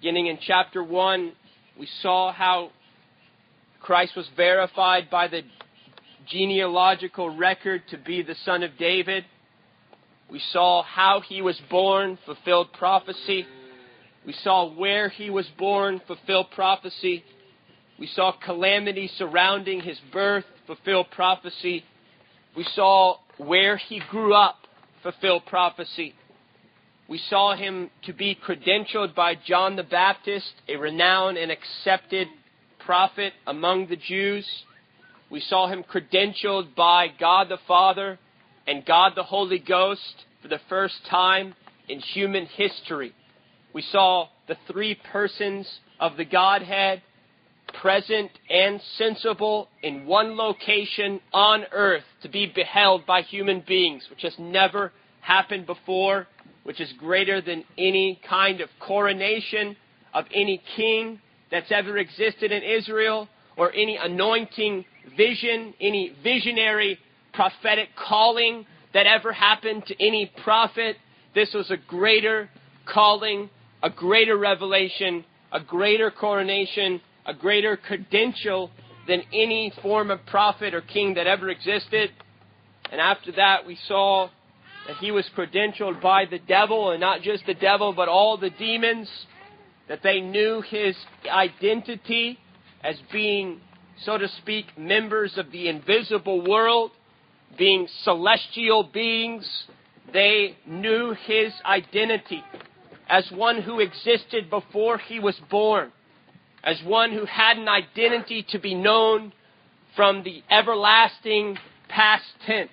Beginning in chapter 1, we saw how Christ was verified by the genealogical record to be the son of David. We saw how he was born, fulfilled prophecy. We saw where he was born, fulfilled prophecy. We saw calamity surrounding his birth, fulfilled prophecy. We saw where he grew up, fulfilled prophecy. We saw him to be credentialed by John the Baptist, a renowned and accepted prophet among the Jews. We saw him credentialed by God the Father and God the Holy Ghost for the first time in human history. We saw the three persons of the Godhead present and sensible in one location on earth to be beheld by human beings, which has never happened before, which is greater than any kind of coronation of any king that's ever existed in Israel, or any anointing vision, any visionary prophetic calling that ever happened to any prophet. This was a greater calling, a greater revelation, a greater coronation, a greater credential than any form of prophet or king that ever existed. And after that, we saw that he was credentialed by the devil, and not just the devil, but all the demons, that they knew his identity as being, so to speak, members of the invisible world, being celestial beings. They knew his identity as one who existed before he was born, as one who had an identity to be known from the everlasting past tense.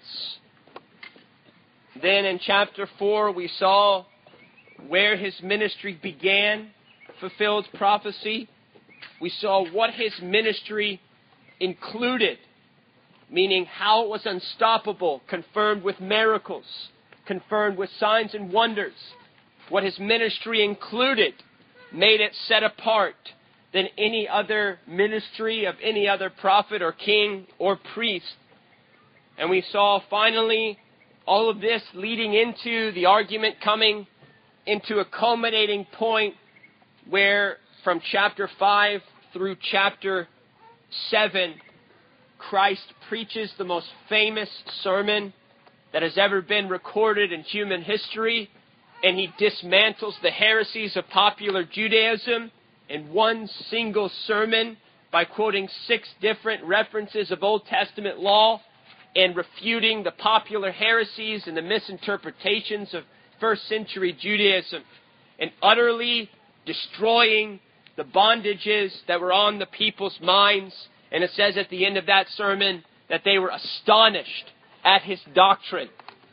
Then in chapter 4, we saw where his ministry began, fulfilled prophecy. We saw what his ministry included, meaning how it was unstoppable, confirmed with miracles, confirmed with signs and wonders. What his ministry included made it set apart than any other ministry of any other prophet or king or priest. And we saw finally all of this leading into the argument coming into a culminating point where from chapter 5 through chapter 7, Christ preaches the most famous sermon that has ever been recorded in human history, and he dismantles the heresies of popular Judaism in one single sermon by quoting 6 different references of Old Testament law and refuting the popular heresies and the misinterpretations of first century Judaism, and utterly destroying the bondages that were on the people's minds. And it says at the end of that sermon that they were astonished at his doctrine.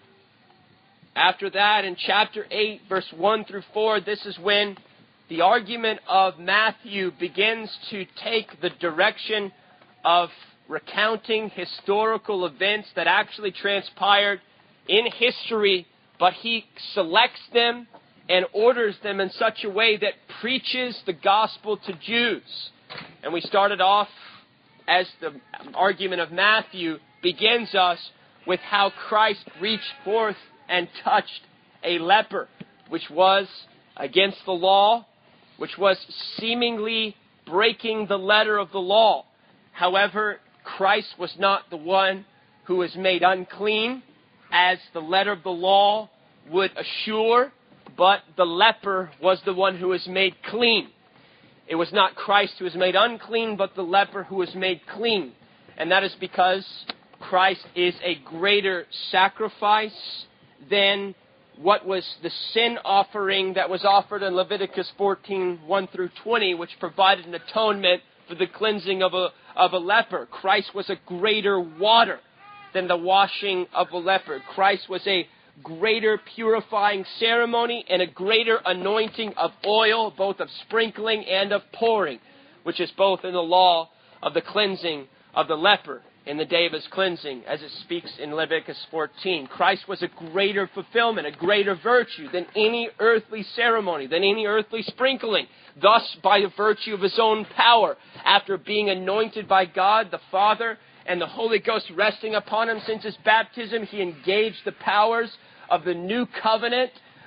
After that, in chapter 8, verse 1 through 4, this is when the argument of Matthew begins to take the direction of recounting historical events that actually transpired in history, but he selects them and orders them in such a way that preaches the gospel to Jews. And we started off, as the argument of Matthew begins us, with how Christ reached forth and touched a leper, which was against the law, which was seemingly breaking the letter of the law. However, Christ was not the one who was made unclean, as the letter of the law would assure, but the leper was the one who was made clean. It was not Christ who was made unclean, but the leper who was made clean. And that is because Christ is a greater sacrifice than what was the sin offering that was offered in Leviticus 14, 1 through 20, which provided an atonement for the cleansing of a leper. Christ was a greater water than the washing of a leper. Christ was a greater purifying ceremony and a greater anointing of oil, both of sprinkling and of pouring, which is both in the law of the cleansing of the leper in the day of his cleansing, as it speaks in Leviticus 14. Christ was a greater fulfillment, a greater virtue than any earthly ceremony, than any earthly sprinkling. Thus, by the virtue of his own power, after being anointed by God the Father and the Holy Ghost resting upon him since his baptism, he engaged the powers of the new covenant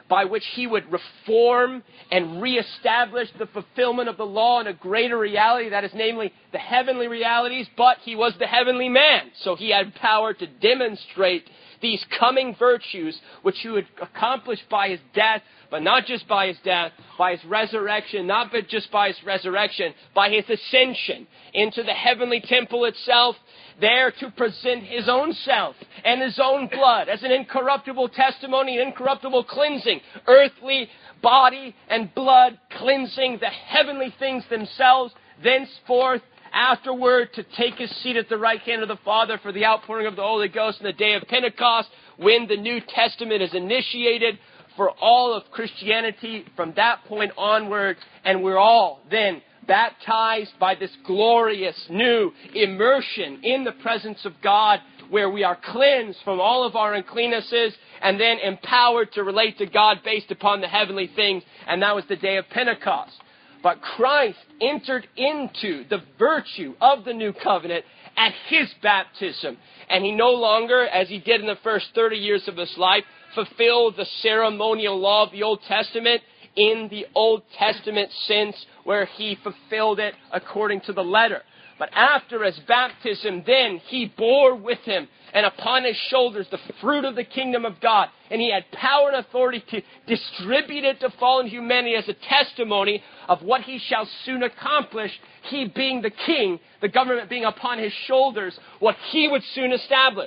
by which he would reform and reestablish the fulfillment of the law in a greater reality, that is namely the heavenly realities, but he was the heavenly man. So he had power to demonstrate these coming virtues, which he would accomplish by his death, but not just by his death, by his resurrection, not but just by his resurrection, by his ascension into the heavenly temple itself, there to present his own self and his own blood as an incorruptible testimony, an incorruptible cleansing, earthly body and blood cleansing the heavenly things themselves, thenceforth afterward to take his seat at the right hand of the Father for the outpouring of the Holy Ghost in the day of Pentecost, when the New Testament is initiated for all of Christianity from that point onward, and we're all then baptized by this glorious new immersion in the presence of God, where we are cleansed from all of our uncleannesses and then empowered to relate to God based upon the heavenly things, and that was the day of Pentecost. But Christ entered into the virtue of the new covenant at his baptism, and he no longer, as he did in the first 30 years of his life, fulfilled the ceremonial law of the Old Testament in the Old Testament sense, where he fulfilled it according to the letter. But after his baptism, then he bore with him and upon his shoulders the fruit of the kingdom of God. And he had power and authority to distribute it to fallen humanity as a testimony of what he shall soon accomplish, he being the king, the government being upon his shoulders, what he would soon establish.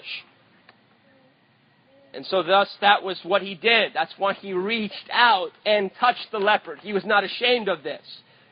And so thus that was what he did. That's why he reached out and touched the leper. He was not ashamed of this.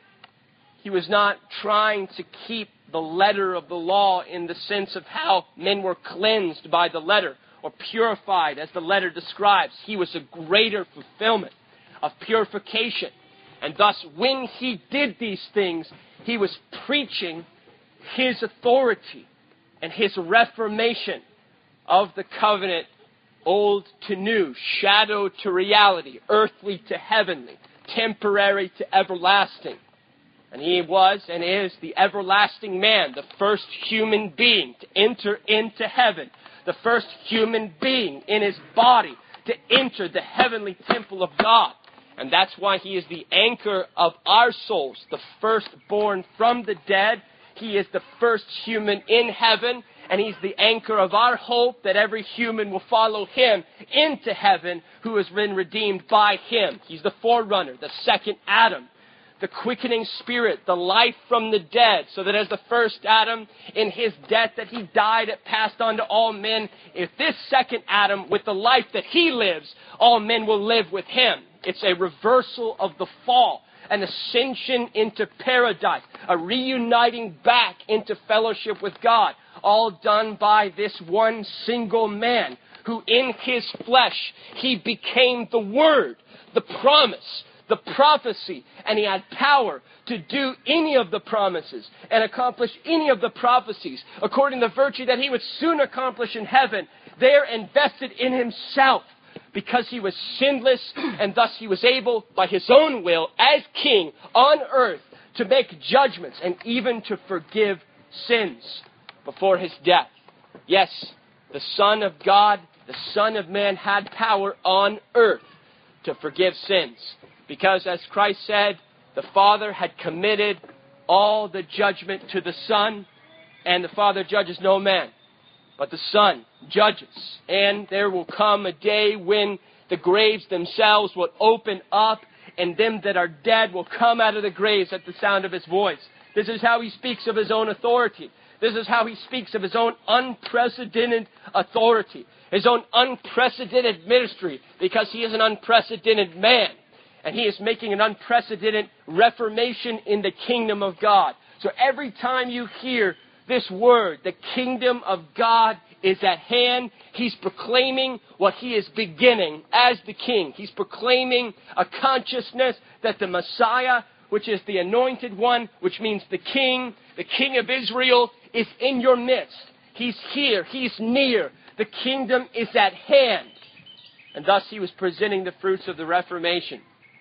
He was not trying to keep the letter of the law in the sense of how men were cleansed by the letter or purified as the letter describes. He was a greater fulfillment of purification. And thus when he did these things, he was preaching his authority and his reformation of the covenant, old to new, shadow to reality, earthly to heavenly, temporary to everlasting. And he was and is the everlasting man, the first human being to enter into heaven, the first human being in his body to enter the heavenly temple of God. And that's why he is the anchor of our souls, the firstborn from the dead. He is the first human in heaven, and he's the anchor of our hope that every human will follow him into heaven who has been redeemed by him. He's the forerunner, the second Adam, the quickening spirit, the life from the dead, so that as the first Adam in his death that he died, it passed on to all men. If this second Adam, with the life that he lives, all men will live with him. It's a reversal of the fall, an ascension into paradise, a reuniting back into fellowship with God, all done by this one single man who in his flesh, he became the Word, the promise, the prophecy, and he had power to do any of the promises and accomplish any of the prophecies according to the virtue that he would soon accomplish in heaven, there invested in himself, because he was sinless, and thus he was able, by his own will, as king on earth, to make judgments and even to forgive sins before his death. Yes, the Son of God, the Son of Man, had power on earth to forgive sins. Because, as Christ said, the Father had committed all the judgment to the Son, and the Father judges no man, but the Son judges. And there will come a day when the graves themselves will open up, and them that are dead will come out of the graves at the sound of his voice. This is how he speaks of his own authority. This is how he speaks of his own unprecedented authority, his own unprecedented ministry, because he is an unprecedented man. And he is making an unprecedented reformation in the kingdom of God. So every time you hear this word, the kingdom of God is at hand, he's proclaiming what he is beginning as the king. He's proclaiming a consciousness that the Messiah, which is the anointed one, which means the king of Israel, is in your midst. He's here. He's near. The kingdom is at hand. And thus he was presenting the fruits of the Reformation.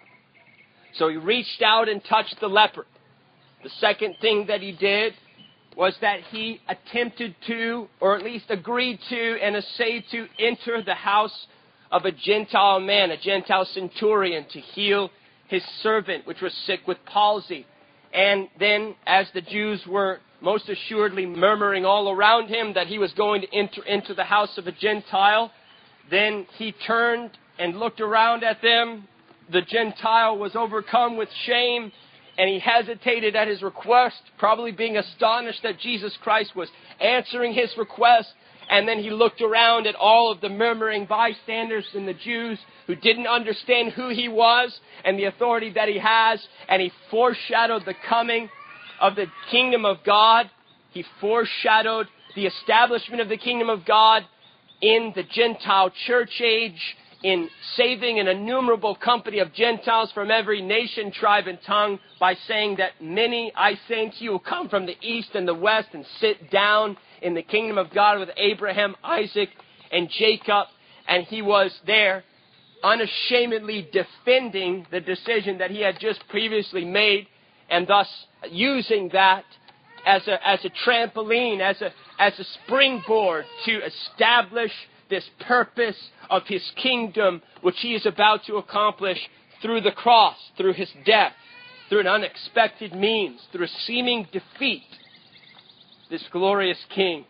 So he reached out and touched the leper. The second thing that he did was that he attempted to, or at least agreed to and essayed to enter the house of a Gentile man, a Gentile centurion, to heal his servant, which was sick with palsy. And then, as the Jews were most assuredly murmuring all around him that he was going to enter into the house of a Gentile, then he turned and looked around at them. The Gentile was overcome with shame, and he hesitated at his request, probably being astonished that Jesus Christ was answering his request. And then he looked around at all of the murmuring bystanders and the Jews who didn't understand who he was and the authority that he has, and he foreshadowed the coming of the kingdom of God. He foreshadowed the establishment of the kingdom of God in the Gentile church age, in saving an innumerable company of Gentiles from every nation, tribe, and tongue, by saying that many, I say to you, will come from the east and the west and sit down in the kingdom of God with Abraham, Isaac, and Jacob. And he was there unashamedly defending the decision that he had just previously made, and thus using that as a trampoline, as a springboard to establish this purpose of his kingdom, which he is about to accomplish through the cross, through his death, through an unexpected means, through a seeming defeat. This glorious king.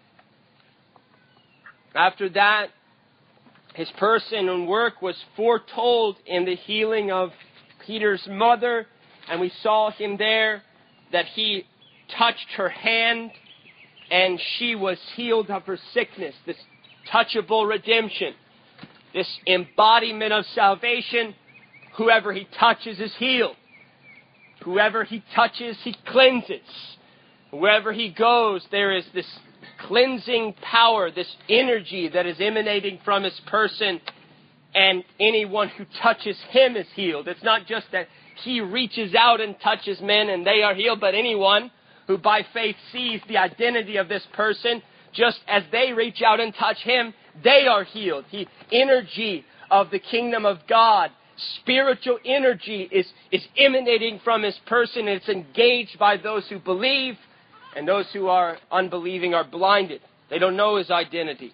After that, his person and work was foretold in the healing of Peter's mother, and we saw him there, that he touched her hand and she was healed of her sickness. This touchable redemption, this embodiment of salvation. Whoever he touches is healed. Whoever he touches, he cleanses. Wherever he goes, there is this cleansing power, this energy that is emanating from his person, and anyone who touches him is healed. It's not just that he reaches out and touches men and they are healed, but anyone who by faith sees the identity of this person, just as they reach out and touch him, they are healed. The energy of the kingdom of God, spiritual energy, is emanating from his person. It's engaged by those who believe, and those who are unbelieving are blinded. They don't know his identity.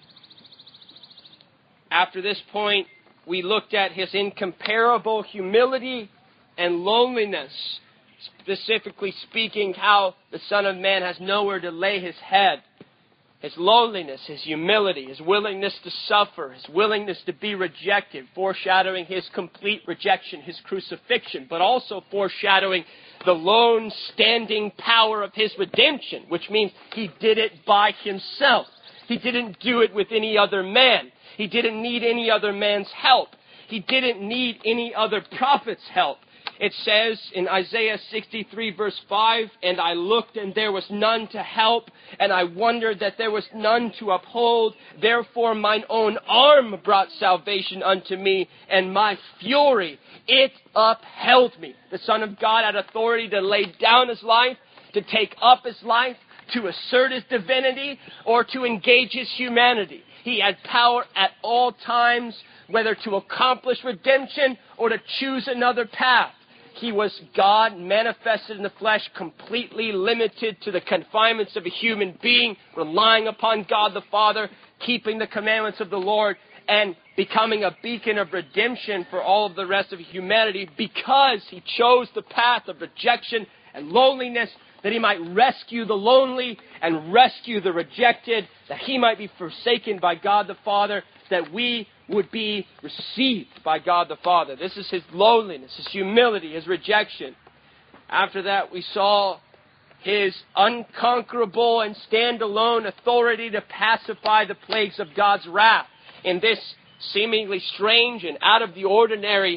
After this point, we looked at his incomparable humility and loneliness. Specifically speaking, how the Son of Man has nowhere to lay his head. His loneliness, his humility, his willingness to suffer, his willingness to be rejected, foreshadowing his complete rejection, his crucifixion, but also foreshadowing the lone standing power of his redemption, which means he did it by himself. He didn't do it with any other man. He didn't need any other man's help. He didn't need any other prophet's help. It says in Isaiah 63 verse 5, "And I looked, and there was none to help, and I wondered that there was none to uphold. Therefore mine own arm brought salvation unto me, and my fury, it upheld me." The Son of God had authority to lay down his life, to take up his life, to assert his divinity, or to engage his humanity. He had power at all times, whether to accomplish redemption or to choose another path. He was God manifested in the flesh, completely limited to the confinements of a human being, relying upon God the Father, keeping the commandments of the Lord, and becoming a beacon of redemption for all of the rest of humanity, because he chose the path of rejection and loneliness, that he might rescue the lonely and rescue the rejected, that he might be forsaken by God the Father, that we would be received by God the Father. This is his loneliness, his humility, his rejection. After that, we saw his unconquerable and stand-alone authority to pacify the plagues of God's wrath. In this seemingly strange and out of the ordinary,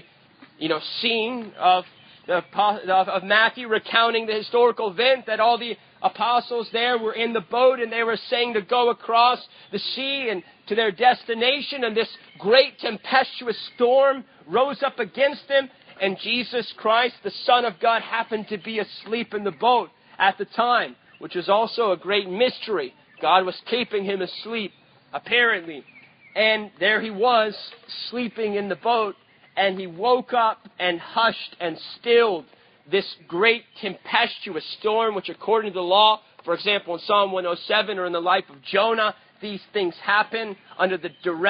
scene of Matthew, recounting the historical event that all the apostles there were in the boat and they were saying to go across the sea and to their destination, and this great tempestuous storm rose up against them, and Jesus Christ, the Son of God, happened to be asleep in the boat at the time, which was also a great mystery. God was keeping him asleep, apparently. And there he was, sleeping in the boat, and he woke up and hushed and stilled this great tempestuous storm, which according to the law, for example, in Psalm 107 or in the life of Jonah, these things happen under the direct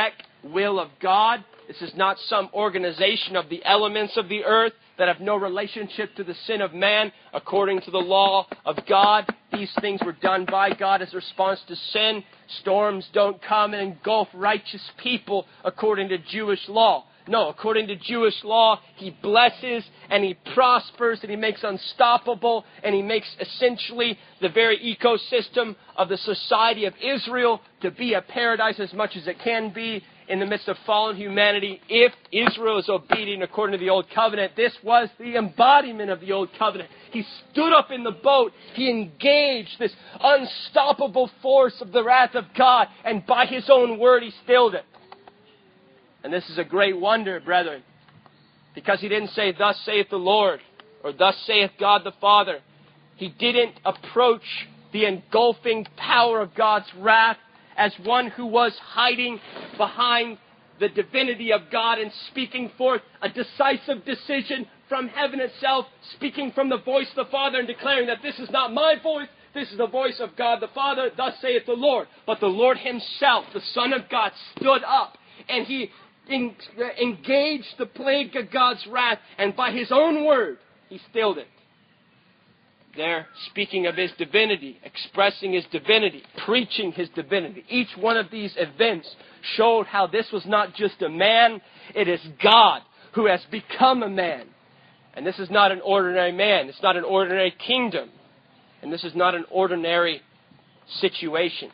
will of God. This is not some organization of the elements of the earth that have no relationship to the sin of man. According to the law of God, these things were done by God as a response to sin. Storms don't come and engulf righteous people according to Jewish law. No, according to Jewish law, He blesses and He prospers and He makes unstoppable and He makes essentially the very ecosystem of the society of Israel to be a paradise as much as it can be in the midst of fallen humanity. If Israel is obedient according to the Old Covenant, this was the embodiment of the Old Covenant. He stood up in the boat. He engaged this unstoppable force of the wrath of God, and by His own word He stilled it. And this is a great wonder, brethren, because He didn't say, "Thus saith the Lord," or "Thus saith God the Father." He didn't approach the engulfing power of God's wrath as one who was hiding behind the divinity of God and speaking forth a decisive decision from heaven itself, speaking from the voice of the Father and declaring that this is not my voice, this is the voice of God the Father, thus saith the Lord. But the Lord Himself, the Son of God, stood up and He engaged the plague of God's wrath, and by His own word, He stilled it. There, speaking of His divinity, expressing His divinity, preaching His divinity. Each one of these events showed how this was not just a man, it is God who has become a man. And this is not an ordinary man, it's not an ordinary kingdom, and this is not an ordinary situation.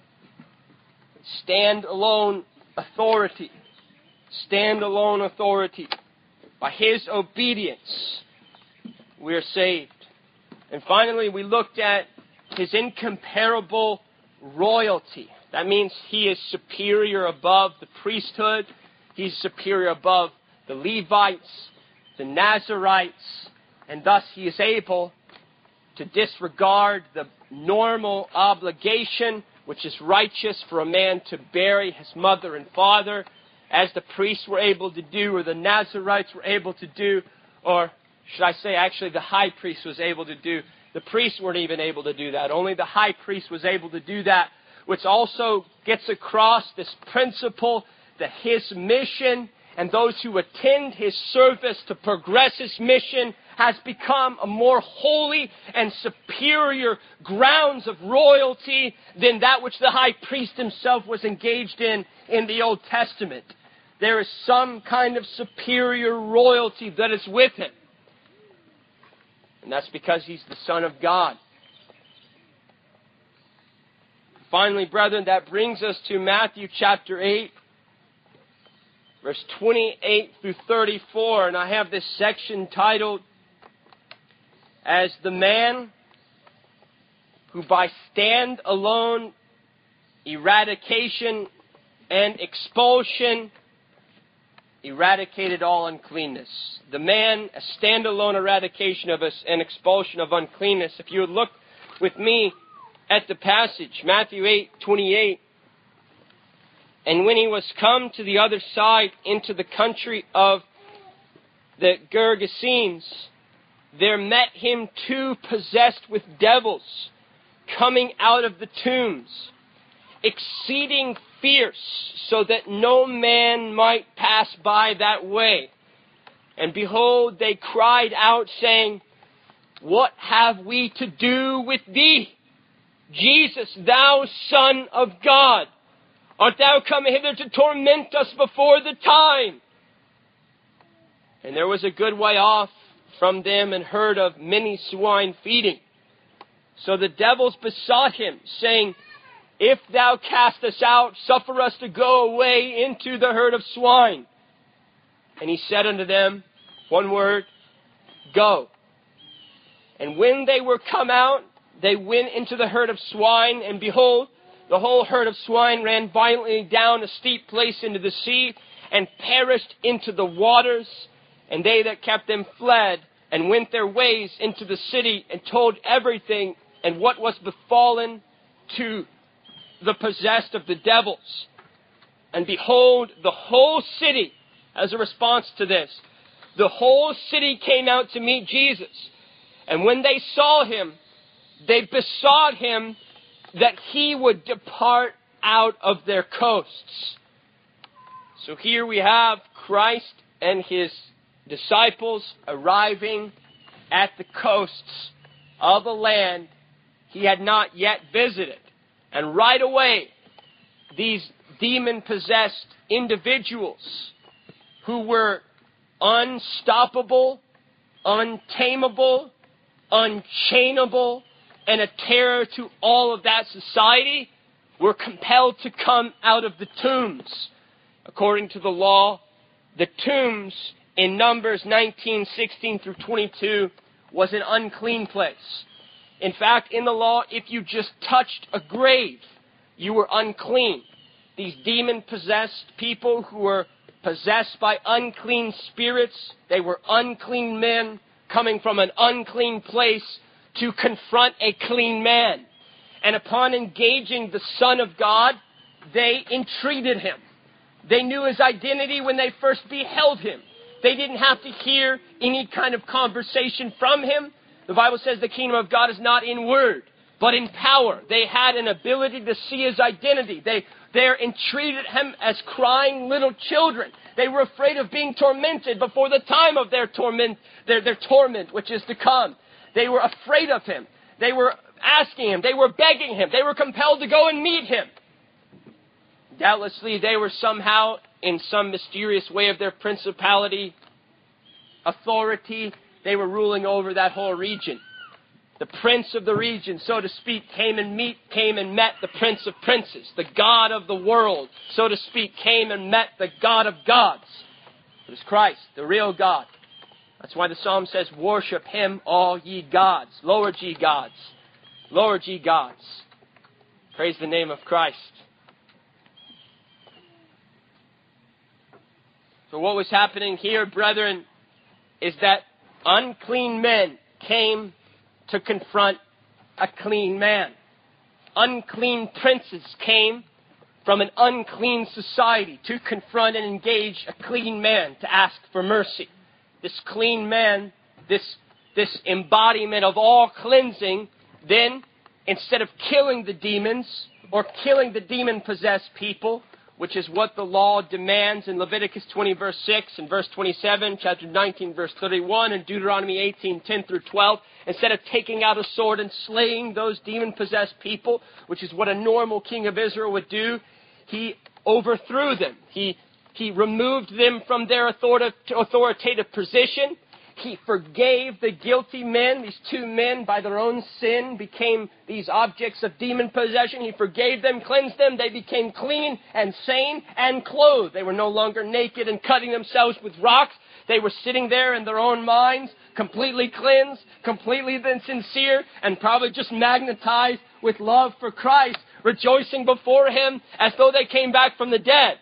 Stand-alone authority. Stand-alone authority. By His obedience, we are saved. And finally, we looked at His incomparable royalty. That means He is superior above the priesthood. He's superior above the Levites, the Nazarites, and thus He is able to disregard the normal obligation, which is righteous for a man to bury his mother and father, as the priests were able to do, or the Nazarites were able to do, or should I say, actually, the high priest was able to do. The priests weren't even able to do that. Only the high priest was able to do that, which also gets across this principle that His mission and those who attend His service to progress His mission has become a more holy and superior grounds of royalty than that which the high priest himself was engaged in the Old Testament. There is some kind of superior royalty that is with Him. And that's because He's the Son of God. Finally, brethren, that brings us to Matthew chapter 8, verse 28 through 34. And I have this section titled as "The Man Who by Stand-Alone Eradication and Expulsion eradicated all uncleanness." The man, a stand-alone eradication of us and expulsion of uncleanness. If you would look with me at the passage, Matthew 8:28. "And when He was come to the other side into the country of the Gergesenes, there met Him two possessed with devils, coming out of the tombs, exceeding fierce, so that no man might pass by that way. And behold, they cried out, saying, What have we to do with Thee, Jesus, Thou Son of God? Art Thou come hither to torment us before the time? And there was a good way off from them and herd of many swine feeding. So the devils besought Him, saying, If Thou cast us out, suffer us to go away into the herd of swine. And He said unto them, one word, Go. And when they were come out, they went into the herd of swine, and behold, the whole herd of swine ran violently down a steep place into the sea, and perished into the waters. And they that kept them fled, and went their ways into the city, and told everything, and what was befallen to the possessed of the devils. And behold, the whole city, as a response to this, the whole city came out to meet Jesus. And when they saw Him, they besought Him that He would depart out of their coasts. So here we have Christ and his disciples arriving at the coasts of a land he had not yet visited. And right away, these demon-possessed individuals who were unstoppable, untamable, unchainable, and a terror to all of that society were compelled to come out of the tombs. According to the law, the tombs in Numbers 19:16 through 22 was an unclean place. In fact, in the law, if you just touched a grave, you were unclean. These demon-possessed people who were possessed by unclean spirits, they were unclean men coming from an unclean place to confront a clean man. And upon engaging the Son of God, they entreated him. They knew his identity when they first beheld him. They didn't have to hear any kind of conversation from him. The Bible says the kingdom of God is not in word, but in power. They had an ability to see his identity. They entreated him as crying little children. They were afraid of being tormented before the time of their torment, their torment, which is to come. They were afraid of him. They were asking him. They were begging him. They were compelled to go and meet him. Doubtlessly, they were somehow, in some mysterious way of their principality, authority, they were ruling over that whole region. The prince of the region, so to speak, came and met the prince of princes. The God of the world, so to speak, came and met the God of gods. It was Christ, the real God. That's why the psalm says, worship him, all ye gods. Lord ye gods. Lord ye gods. Praise the name of Christ. So what was happening here, brethren, is that unclean men came to confront a clean man. Unclean princes came from an unclean society to confront and engage a clean man, to ask for mercy. This clean man, this embodiment of all cleansing, then, instead of killing the demons or killing the demon-possessed people, which is what the law demands in Leviticus 20, verse 6, and verse 27, chapter 19, verse 31, and Deuteronomy 18, 10 through 12. Instead of taking out a sword and slaying those demon-possessed people, which is what a normal king of Israel would do, he overthrew them. He removed them from their authoritative position. He forgave the guilty men. These two men, by their own sin, became these objects of demon possession. He forgave them, cleansed them. They became clean and sane and clothed. They were no longer naked and cutting themselves with rocks. They were sitting there in their own minds, completely cleansed, completely sincere, and probably just magnetized with love for Christ, rejoicing before him as though they came back from the dead.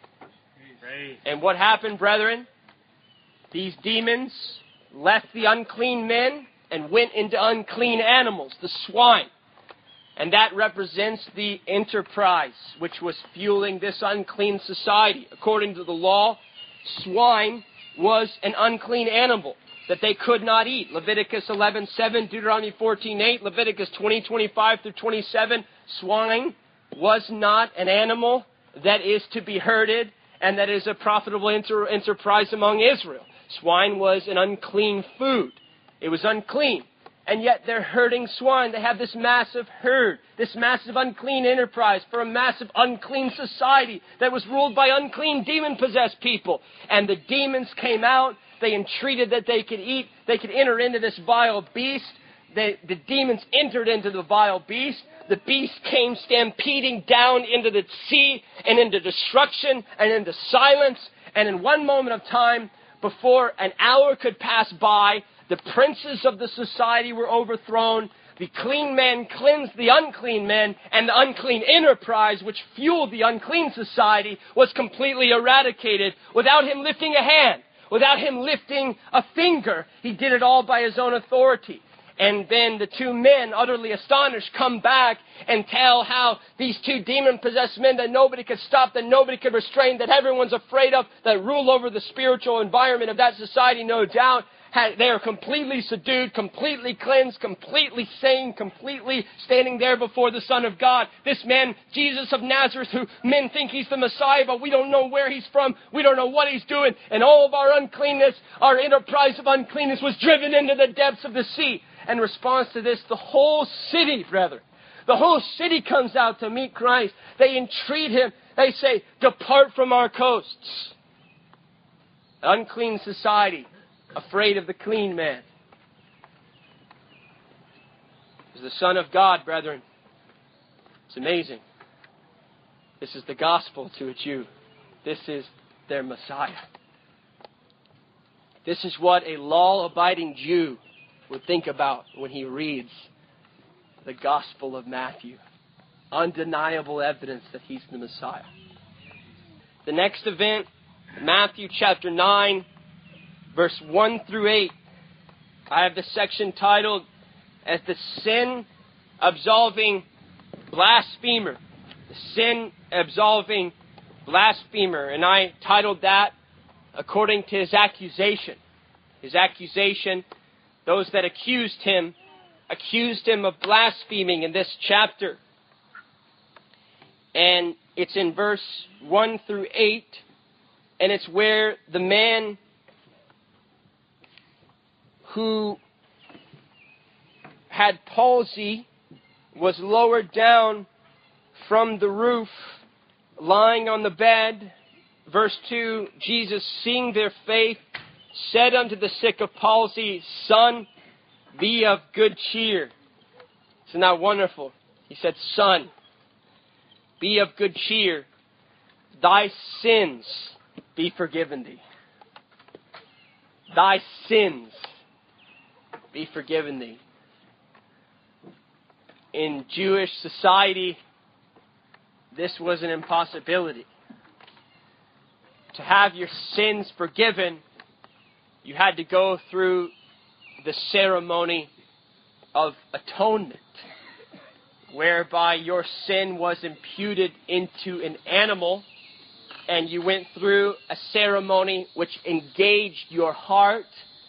And what happened, brethren? These demons left the unclean men and went into unclean animals, the swine. And that represents the enterprise which was fueling this unclean society. According to the law, swine was an unclean animal that they could not eat. Leviticus 11:7, Deuteronomy 14:8, Leviticus 20:25 through 27. Swine was not an animal that is to be herded and that is a profitable enterprise among Israel. Swine was an unclean food. It was unclean. And yet they're herding swine. They have this massive herd, this massive unclean enterprise for a massive unclean society that was ruled by unclean demon-possessed people. And the demons came out. They entreated that they could eat. They could enter into this vile beast. The demons entered into the vile beast. The beast came stampeding down into the sea and into destruction and into silence. And in one moment of time, before an hour could pass by, the princes of the society were overthrown. The clean men cleansed the unclean men, and the unclean enterprise, which fueled the unclean society, was completely eradicated without him lifting a hand, without him lifting a finger. He did it all by his own authority. And then the two men, utterly astonished, come back and tell how these two demon-possessed men that nobody could stop, that nobody could restrain, that everyone's afraid of, that rule over the spiritual environment of that society, no doubt, They are completely subdued, completely cleansed, completely sane, completely standing there before the Son of God. This man, Jesus of Nazareth, who men think he's the Messiah, but we don't know where he's from. We don't know what he's doing. And all of our uncleanness, our enterprise of uncleanness was driven into the depths of the sea. In response to this, the whole city, the whole city comes out to meet Christ. They entreat him. They say, depart from our coasts. Unclean society, afraid of the clean man. Is the Son of God, brethren. It's amazing. This is the gospel to a Jew. This is their Messiah. This is what a law-abiding Jew would think about when he reads the Gospel of Matthew. Undeniable evidence that he's the Messiah. The next event, Matthew chapter 9, verse 1 through 8. I have the section titled as the sin-absolving blasphemer. The sin-absolving blasphemer. And I titled that according to his accusation. His accusation, those that accused him of blaspheming in this chapter. And it's in verse 1 through 8. And it's where the man who had palsy was lowered down from the roof, lying on the bed. Verse 2, Jesus, seeing their faith, said unto the sick of palsy, Son, be of good cheer. Isn't that wonderful? He said, Son, be of good cheer. Thy sins be forgiven thee. Thy sins be forgiven thee. In Jewish society, this was an impossibility. To have your sins forgiven, you had to go through the ceremony of atonement, whereby your sin was imputed into an animal, and you went through a ceremony which engaged your heart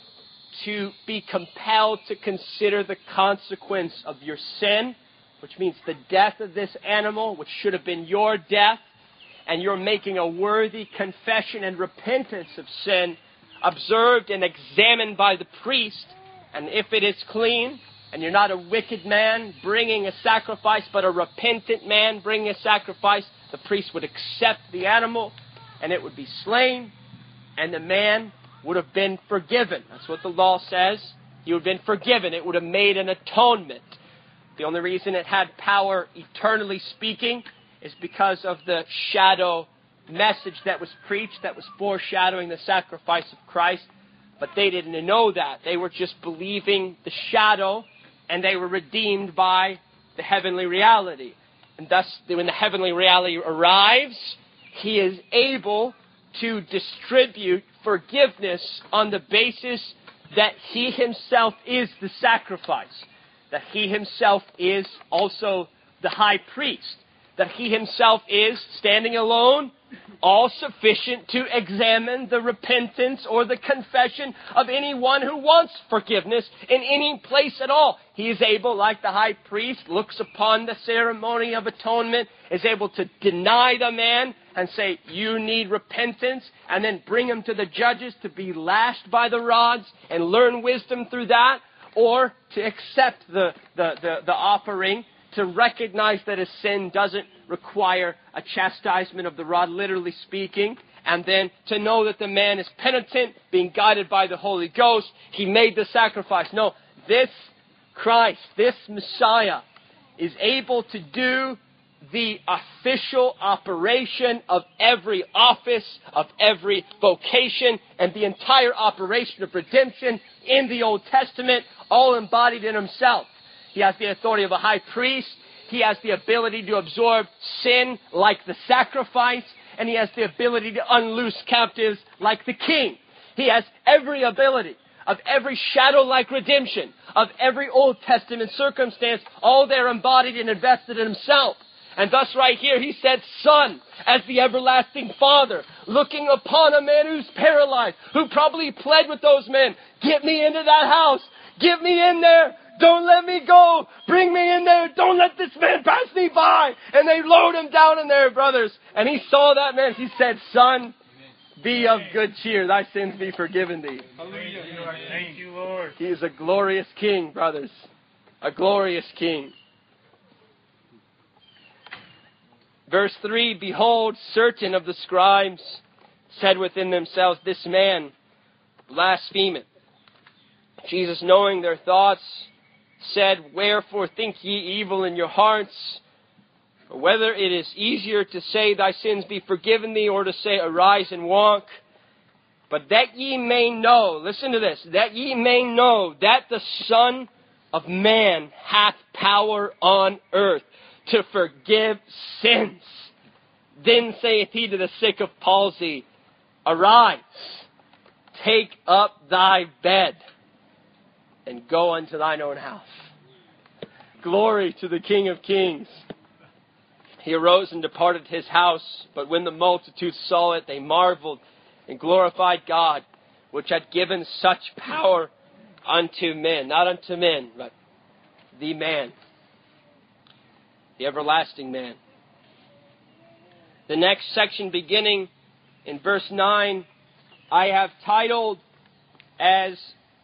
to be compelled to consider the consequence of your sin, which means the death of this animal, which should have been your death, and you're making a worthy confession and repentance of sin, observed and examined by the priest. And if it is clean, and you're not a wicked man bringing a sacrifice, but a repentant man bringing a sacrifice, the priest would accept the animal, and it would be slain, and the man would have been forgiven. That's what the law says. He would have been forgiven. It would have made an atonement. The only reason it had power, eternally speaking, is because of the shadow message that was preached, that was foreshadowing the sacrifice of Christ. But they didn't know that. They were just believing the shadow, and they were redeemed by the heavenly reality. And thus, when the heavenly reality arrives, he is able to distribute forgiveness on the basis that he himself is the sacrifice, that he himself is also the high priest, that he himself is, standing alone, all sufficient to examine the repentance or the confession of anyone who wants forgiveness in any place at all. He is able, like the high priest, looks upon the ceremony of atonement, is able to deny the man and say, you need repentance, and then bring him to the judges to be lashed by the rods and learn wisdom through that, or to accept the offering, to recognize that his sin doesn't require a chastisement of the rod, literally speaking, and then to know that the man is penitent, being guided by the Holy Ghost. He made the sacrifice. No, this Christ, this Messiah, is able to do the official operation of every office, of every vocation, and the entire operation of redemption in the Old Testament, all embodied in himself. He has the authority of a high priest. He has the ability to absorb sin like the sacrifice. And he has the ability to unloose captives like the king. He has every ability of every shadow-like redemption, of every Old Testament circumstance, all there embodied and invested in himself. And thus right here he said Son as the everlasting Father, looking upon a man who's paralyzed, who probably pled with those men, get me into that house, get me in there, don't let me go, bring me in there, don't let this man pass me by. And they lowered him down in there, brothers. And he saw that man, he said, Son, be of good cheer, thy sins be forgiven thee. Hallelujah. Thank you, Lord. He is a glorious King, brothers. A glorious King. Verse 3, behold, certain of the scribes said within themselves, this man blasphemeth. Jesus, knowing their thoughts, said, wherefore think ye evil in your hearts? Or whether it is easier to say, thy sins be forgiven thee, or to say, arise and walk. But that ye may know, listen to this, that ye may know that the Son of Man hath power on earth to forgive sins. Then saith he to the sick of palsy, arise, take up thy bed, and go unto thine own house. Glory to the King of Kings. He arose and departed his house, but when the multitude saw it, they marveled and glorified God, which had given such power unto men. Not unto men, but the man. The everlasting man. The next section beginning in verse 9, I have titled as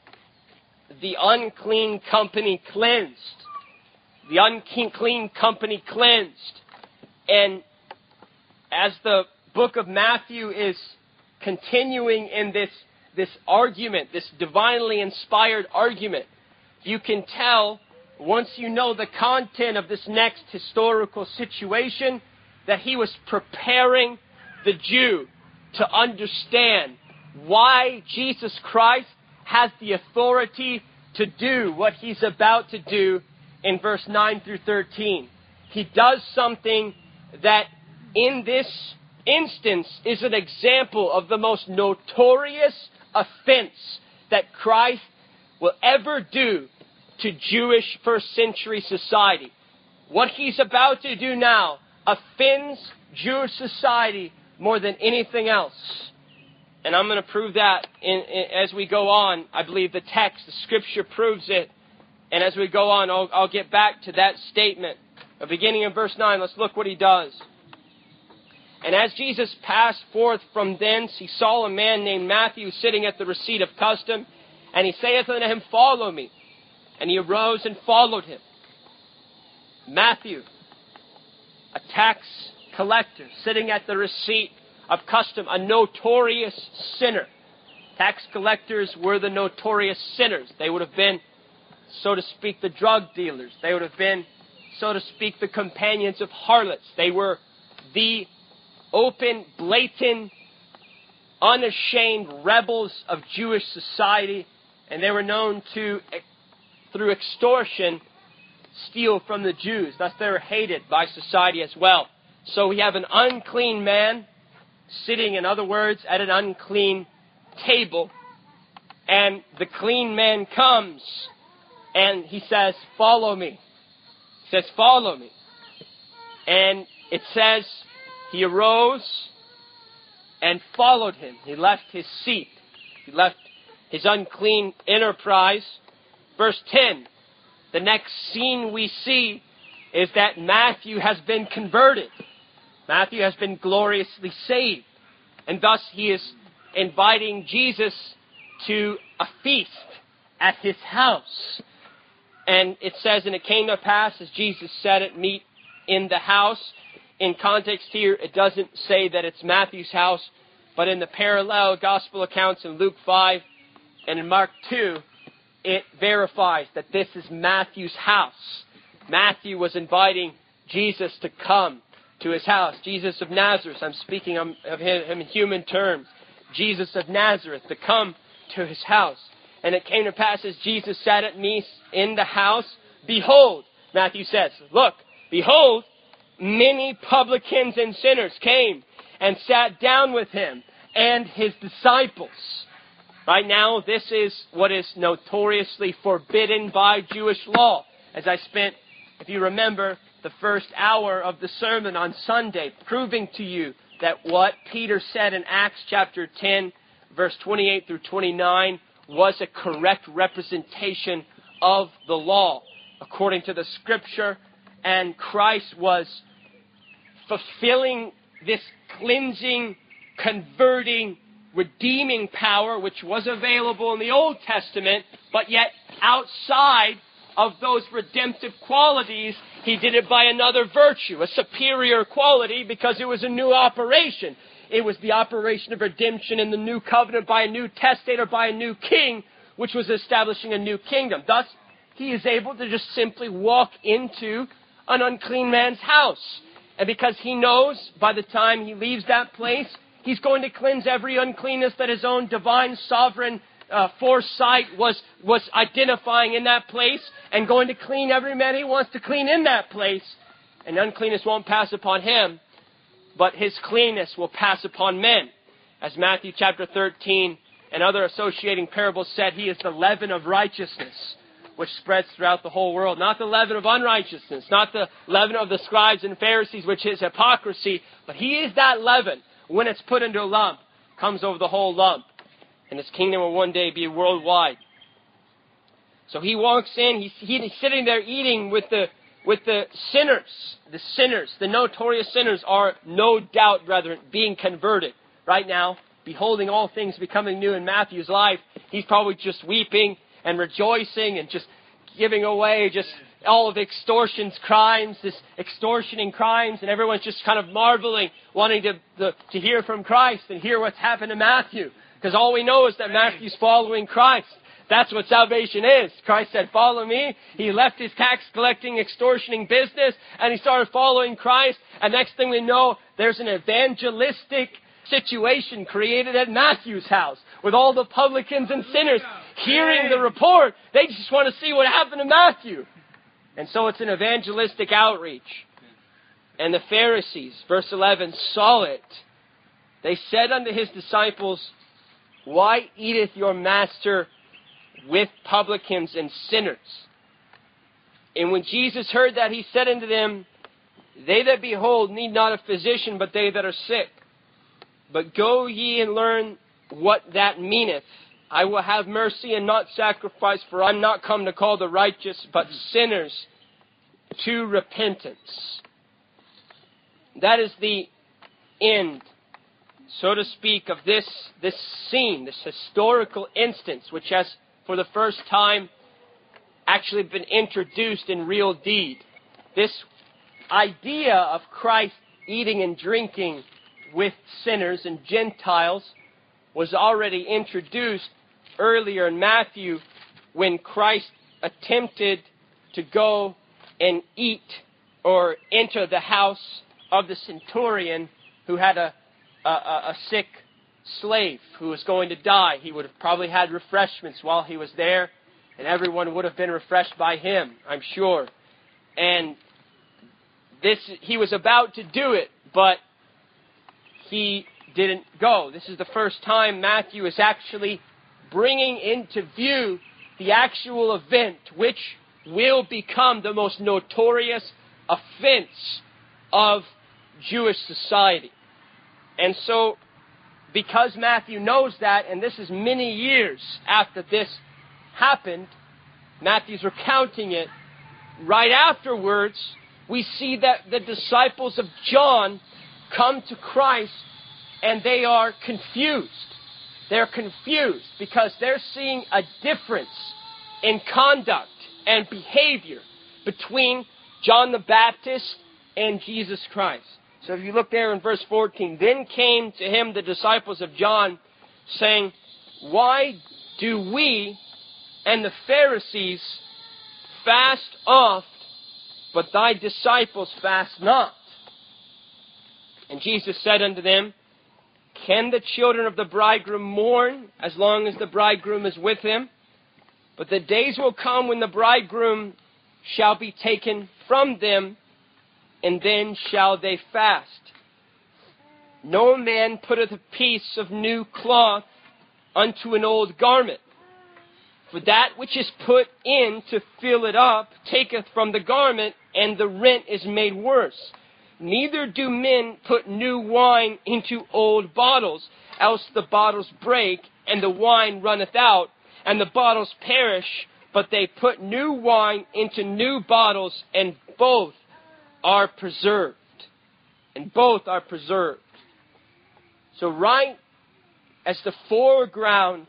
the unclean company cleansed. The unclean company cleansed. And as the book of Matthew is continuing in this argument, this divinely inspired argument, you can tell, once you know the content of this next historical situation, that he was preparing the Jew to understand why Jesus Christ has the authority to do what he's about to do in verse 9 through 13. He does something that in this instance is an example of the most notorious offense that Christ will ever do to Jewish first century society. What he's about to do now offends Jewish society more than anything else. And I'm going to prove that as we go on. I believe the text, the scripture proves it. And as we go on, I'll get back to that statement. Beginning in verse 9, let's look what he does. And as Jesus passed forth from thence, he saw a man named Matthew sitting at the receipt of custom. And he saith unto him, follow me. And he arose and followed him. Matthew, a tax collector, sitting at the receipt of custom, a notorious sinner. Tax collectors were the notorious sinners. They would have been, so to speak, the drug dealers. They would have been, so to speak, the companions of harlots. They were the open, blatant, unashamed rebels of Jewish society. And they were known to, through extortion, steal from the Jews. Thus they were hated by society as well. So we have an unclean man sitting, in other words, at an unclean table. And the clean man comes and he says, follow me. He says, follow me. And it says, he arose and followed him. He left his seat. He left his unclean enterprise. Verse 10, the next scene we see is that Matthew has been converted. Matthew has been gloriously saved. And thus he is inviting Jesus to a feast at his house. And it says, and it came to pass as Jesus sat at meat in the house. In context here, it doesn't say that it's Matthew's house, but in the parallel gospel accounts in Luke 5 and in Mark 2, it verifies that this is Matthew's house. Matthew was inviting Jesus to come to his house. Jesus of Nazareth, I'm speaking of him in human terms. Jesus of Nazareth to come to his house. And it came to pass as Jesus sat at meat in the house, behold, Matthew says, look, behold, many publicans and sinners came and sat down with him and his disciples. Right now, this is what is notoriously forbidden by Jewish law. As I spent, if you remember, the first hour of the sermon on Sunday, proving to you that what Peter said in Acts chapter 10, verse 28 through 29, was a correct representation of the law according to the Scripture, and Christ was fulfilling this cleansing, converting, redeeming power which was available in the Old Testament, but yet outside of those redemptive qualities, He did it by another virtue, a superior quality, because it was a new operation. It was the operation of redemption in the new covenant by a new testator, by a new king, which was establishing a new kingdom. Thus, He is able to just simply walk into an unclean man's house. And because He knows by the time He leaves that place, He's going to cleanse every uncleanness that His own divine sovereign foresight was identifying in that place, and going to clean every man He wants to clean in that place. And uncleanness won't pass upon Him, but His cleanness will pass upon men. As Matthew chapter 13 and other associating parables said, He is the leaven of righteousness, which spreads throughout the whole world. Not the leaven of unrighteousness, not the leaven of the scribes and Pharisees, which is hypocrisy, but He is that leaven. When it's put into a lump, comes over the whole lump. And His kingdom will one day be worldwide. So He walks in, he's sitting there eating with the sinners. The sinners, the notorious sinners, are no doubt, brethren, being converted. Right now, beholding all things becoming new in Matthew's life, he's probably just weeping and rejoicing and just giving away just all of the extortion's crimes, this extortioning crimes, and everyone's just kind of marveling, wanting to hear from Christ and hear what's happened to Matthew. Because all we know is that Matthew's following Christ. That's what salvation is. Christ said, follow me. He left his tax-collecting, extortioning business, and he started following Christ. And next thing we know, there's an evangelistic situation created at Matthew's house, with all the publicans and sinners hearing the report. They just want to see what happened to Matthew. And so it's an evangelistic outreach. And the Pharisees, verse 11, saw it. They said unto His disciples, why eateth your master with publicans and sinners? And when Jesus heard that, He said unto them, they that behold need not a physician, but they that are sick. But go ye and learn what that meaneth. I will have mercy and not sacrifice, for I am not come to call the righteous, but sinners to repentance. That is the end, so to speak, of this scene, this historical instance, which has for the first time actually been introduced in real deed. This idea of Christ eating and drinking with sinners and Gentiles was already introduced earlier in Matthew, when Christ attempted to go and eat or enter the house of the centurion who had a sick slave who was going to die. He would have probably had refreshments while he was there, and everyone would have been refreshed by him, I'm sure. And he was about to do it, but he didn't go. This is the first time Matthew is actually bringing into view the actual event which will become the most notorious offense of Jewish society. And so, because Matthew knows that, and this is many years after this happened, Matthew's recounting it, right afterwards, we see that the disciples of John come to Christ and they are confused. They're confused because they're seeing a difference in conduct and behavior between John the Baptist and Jesus Christ. So if you look there in verse 14, then came to him the disciples of John, saying, why do we and the Pharisees fast oft, but thy disciples fast not? And Jesus said unto them, can the children of the bridegroom mourn as long as the bridegroom is with them? But the days will come when the bridegroom shall be taken from them, and then shall they fast. No man putteth a piece of new cloth unto an old garment. For that which is put in to fill it up taketh from the garment, and the rent is made worse. Neither do men put new wine into old bottles, else the bottles break, and the wine runneth out, and the bottles perish. But they put new wine into new bottles, and both are preserved. And both are preserved. So right as the foreground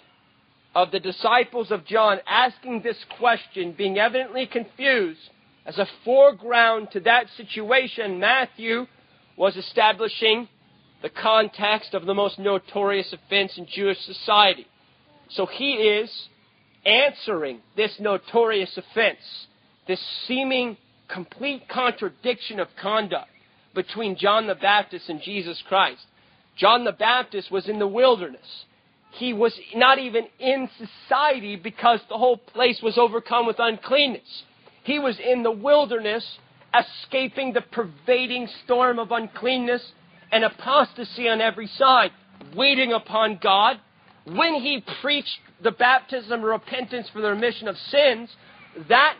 of the disciples of John asking this question, being evidently confused, as a foreground to that situation, Matthew was establishing the context of the most notorious offense in Jewish society. So he is answering this notorious offense, this seeming complete contradiction of conduct between John the Baptist and Jesus Christ. John the Baptist was in the wilderness. He was not even in society because the whole place was overcome with uncleanness. He was in the wilderness, escaping the pervading storm of uncleanness and apostasy on every side, waiting upon God. When he preached the baptism of repentance for the remission of sins, that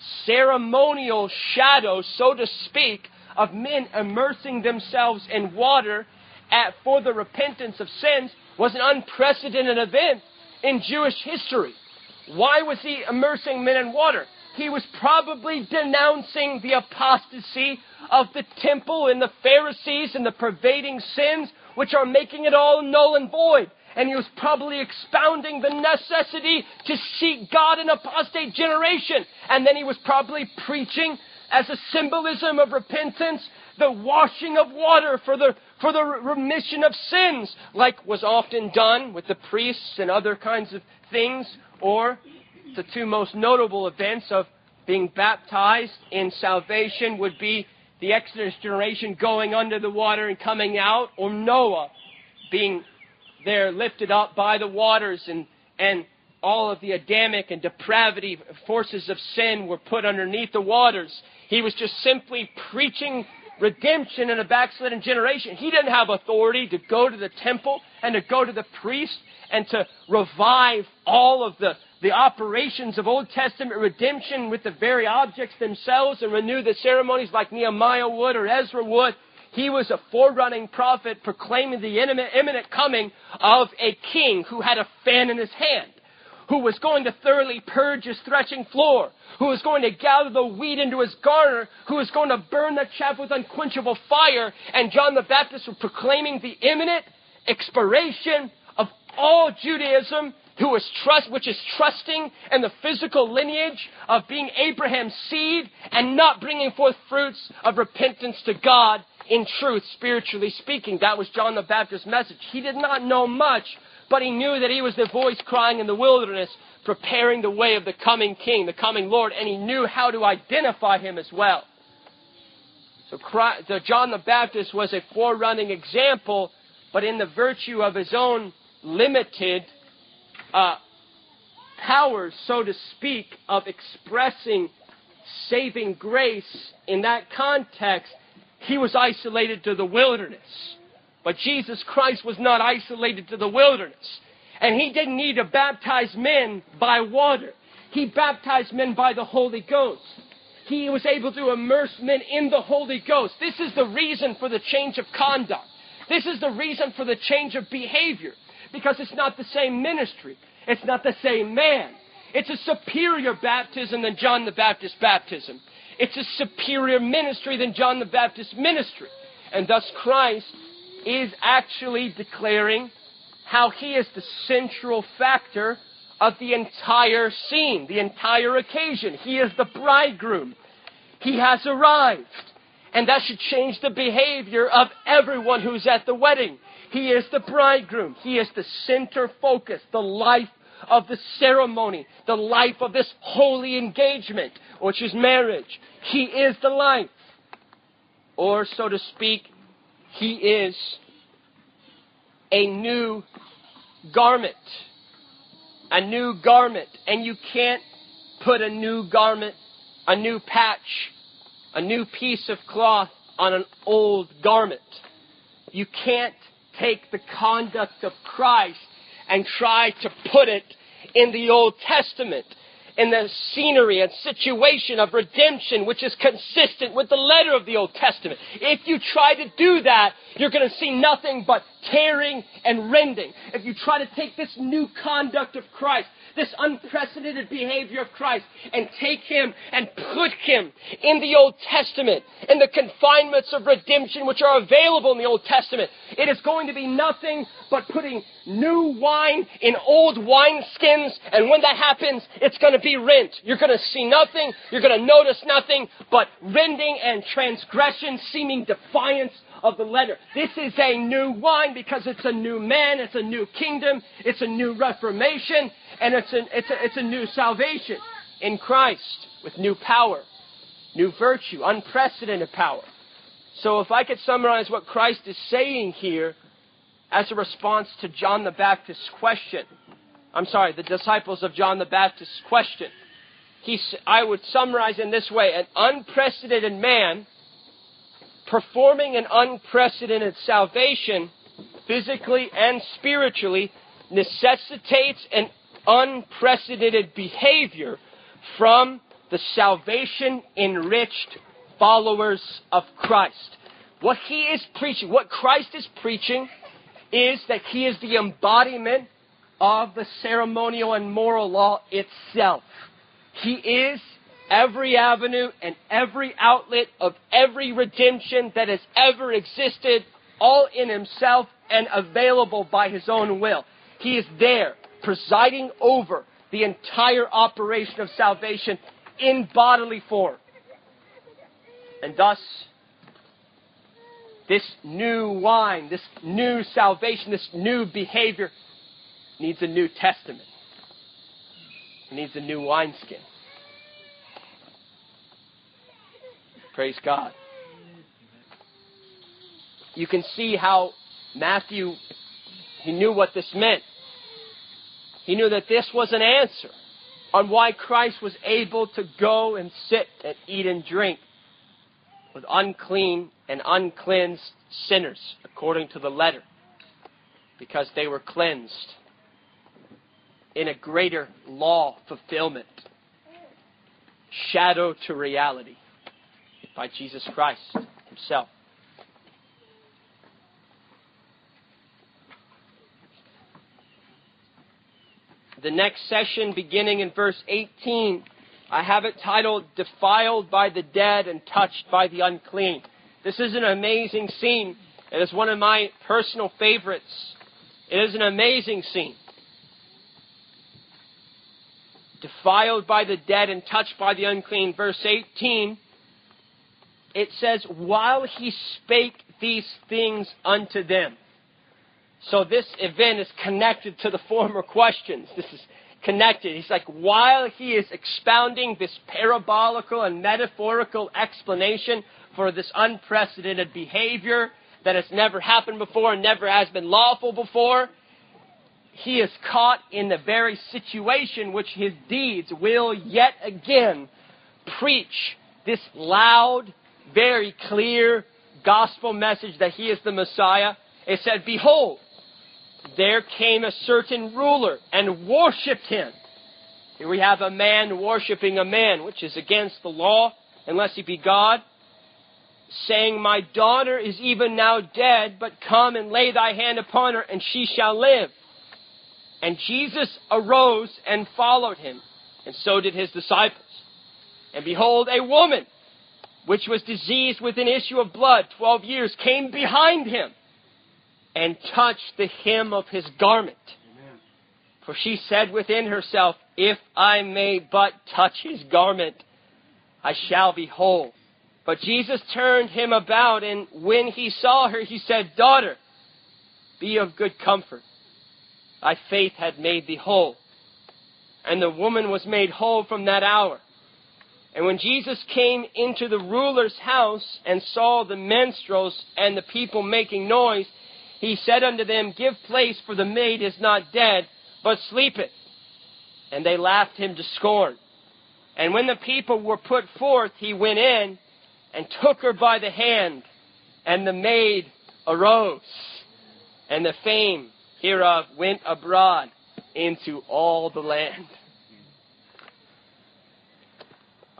ceremonial shadow, so to speak, of men immersing themselves in water for the repentance of sins was an unprecedented event in Jewish history. Why was he immersing men in water? He was probably denouncing the apostasy of the temple and the Pharisees and the pervading sins which are making it all null and void. And he was probably expounding the necessity to seek God in apostate generation. And then he was probably preaching as a symbolism of repentance, the washing of water for the remission of sins, like was often done with the priests and other kinds of things, or the two most notable events of being baptized in salvation would be the Exodus generation going under the water and coming out, or Noah being there lifted up by the waters, and all of the Adamic and depravity forces of sin were put underneath the waters. He was just simply preaching redemption in a backslidden generation. He didn't have authority to go to the temple and to go to the priest and to revive all of the operations of Old Testament redemption with the very objects themselves and renew the ceremonies like Nehemiah would or Ezra would. He was a forerunning prophet proclaiming the imminent coming of a king who had a fan in his hand, who was going to thoroughly purge his threshing floor, who was going to gather the wheat into his garner, who was going to burn the chaff with unquenchable fire. And John the Baptist was proclaiming the imminent expiration of all Judaism, which is trusting in the physical lineage of being Abraham's seed and not bringing forth fruits of repentance to God in truth, spiritually speaking. That was John the Baptist's message. He did not know much, but he knew that he was the voice crying in the wilderness, preparing the way of the coming King, the coming Lord, and he knew how to identify him as well. So John the Baptist was a forerunning example, but in the virtue of his own limited powers, so to speak, of expressing saving grace in that context, he was isolated to the wilderness. But Jesus Christ was not isolated to the wilderness. And he didn't need to baptize men by water. He baptized men by the Holy Ghost. He was able to immerse men in the Holy Ghost. This is the reason for the change of conduct. This is the reason for the change of behavior. Because it's not the same ministry. It's not the same man. It's a superior baptism than John the Baptist's baptism. It's a superior ministry than John the Baptist's ministry. And thus Christ is actually declaring how he is the central factor of the entire scene, the entire occasion. He is the bridegroom. He has arrived. And that should change the behavior of everyone who's at the wedding. He is the bridegroom. He is the center focus, the life of the ceremony, the life of this holy engagement, which is marriage. He is the life. Or, so to speak, he is a new garment. A new garment. And you can't put a new garment, a new patch, a new piece of cloth on an old garment. You can't take the conduct of Christ and try to put it in the Old Testament. in the scenery and situation of redemption, which is consistent with the letter of the Old Testament. If you try to do that, you're going to see nothing but tearing and rending. If you try to take this new conduct of Christ, this unprecedented behavior of Christ, and take Him and put Him in the Old Testament, in the confinements of redemption which are available in the Old Testament, it is going to be nothing but putting new wine in old wineskins, and when that happens, it's going to be rent. You're going to see nothing, you're going to notice nothing but rending and transgression, seeming defiance of the letter. This is a new wine because it's a new man, it's a new kingdom, it's a new reformation, and it's a new salvation in Christ with new power, new virtue, unprecedented power. So if I could summarize what Christ is saying here as a response to John the Baptist's question, the disciples of John the Baptist's question, I would summarize in this way: an unprecedented man performing an unprecedented salvation, physically and spiritually, necessitates an unprecedented behavior from the salvation-enriched followers of Christ. What He is preaching, what Christ is preaching, is that He is the embodiment of the ceremonial and moral law itself. He is every avenue and every outlet of every redemption that has ever existed, all in Himself and available by His own will. He is there, presiding over the entire operation of salvation in bodily form. And thus, this new wine, this new salvation, this new behavior needs a New Testament. It needs a new wineskin. Praise God. You can see how Matthew, he knew what this meant. He knew that this was an answer on why Christ was able to go and sit and eat and drink with unclean and uncleansed sinners, according to the letter, because they were cleansed in a greater law fulfillment, shadow to reality, by Jesus Christ Himself. The next session, beginning in verse 18, I have it titled, Defiled by the Dead and Touched by the Unclean. This is an amazing scene. It is one of my personal favorites. It is an amazing scene. Defiled by the dead and touched by the unclean. Verse 18, it says, while He spake these things unto them. So this event is connected to the former questions. This is connected. He's like, while He is expounding this parabolical and metaphorical explanation for this unprecedented behavior that has never happened before and never has been lawful before, He is caught in the very situation which His deeds will yet again preach this loud, very clear gospel message that He is the Messiah. It said, behold, there came a certain ruler and worshipped Him. Here we have a man worshiping a man, which is against the law, unless he be God, saying, my daughter is even now dead, but come and lay thy hand upon her, and she shall live. And Jesus arose and followed Him, and so did His disciples. And behold, a woman, which was diseased with an issue of blood 12 years, came behind Him, and touched the hem of His garment. Amen. For she said within herself, if I may but touch His garment, I shall be whole. But Jesus turned Him about, and when He saw her, He said, daughter, be of good comfort. Thy faith had made thee whole. And the woman was made whole from that hour. And when Jesus came into the ruler's house and saw the minstrels and the people making noise, He said unto them, give place, for the maid is not dead, but sleepeth. And they laughed Him to scorn. And when the people were put forth, He went in and took her by the hand, and the maid arose. And the fame hereof went abroad into all the land.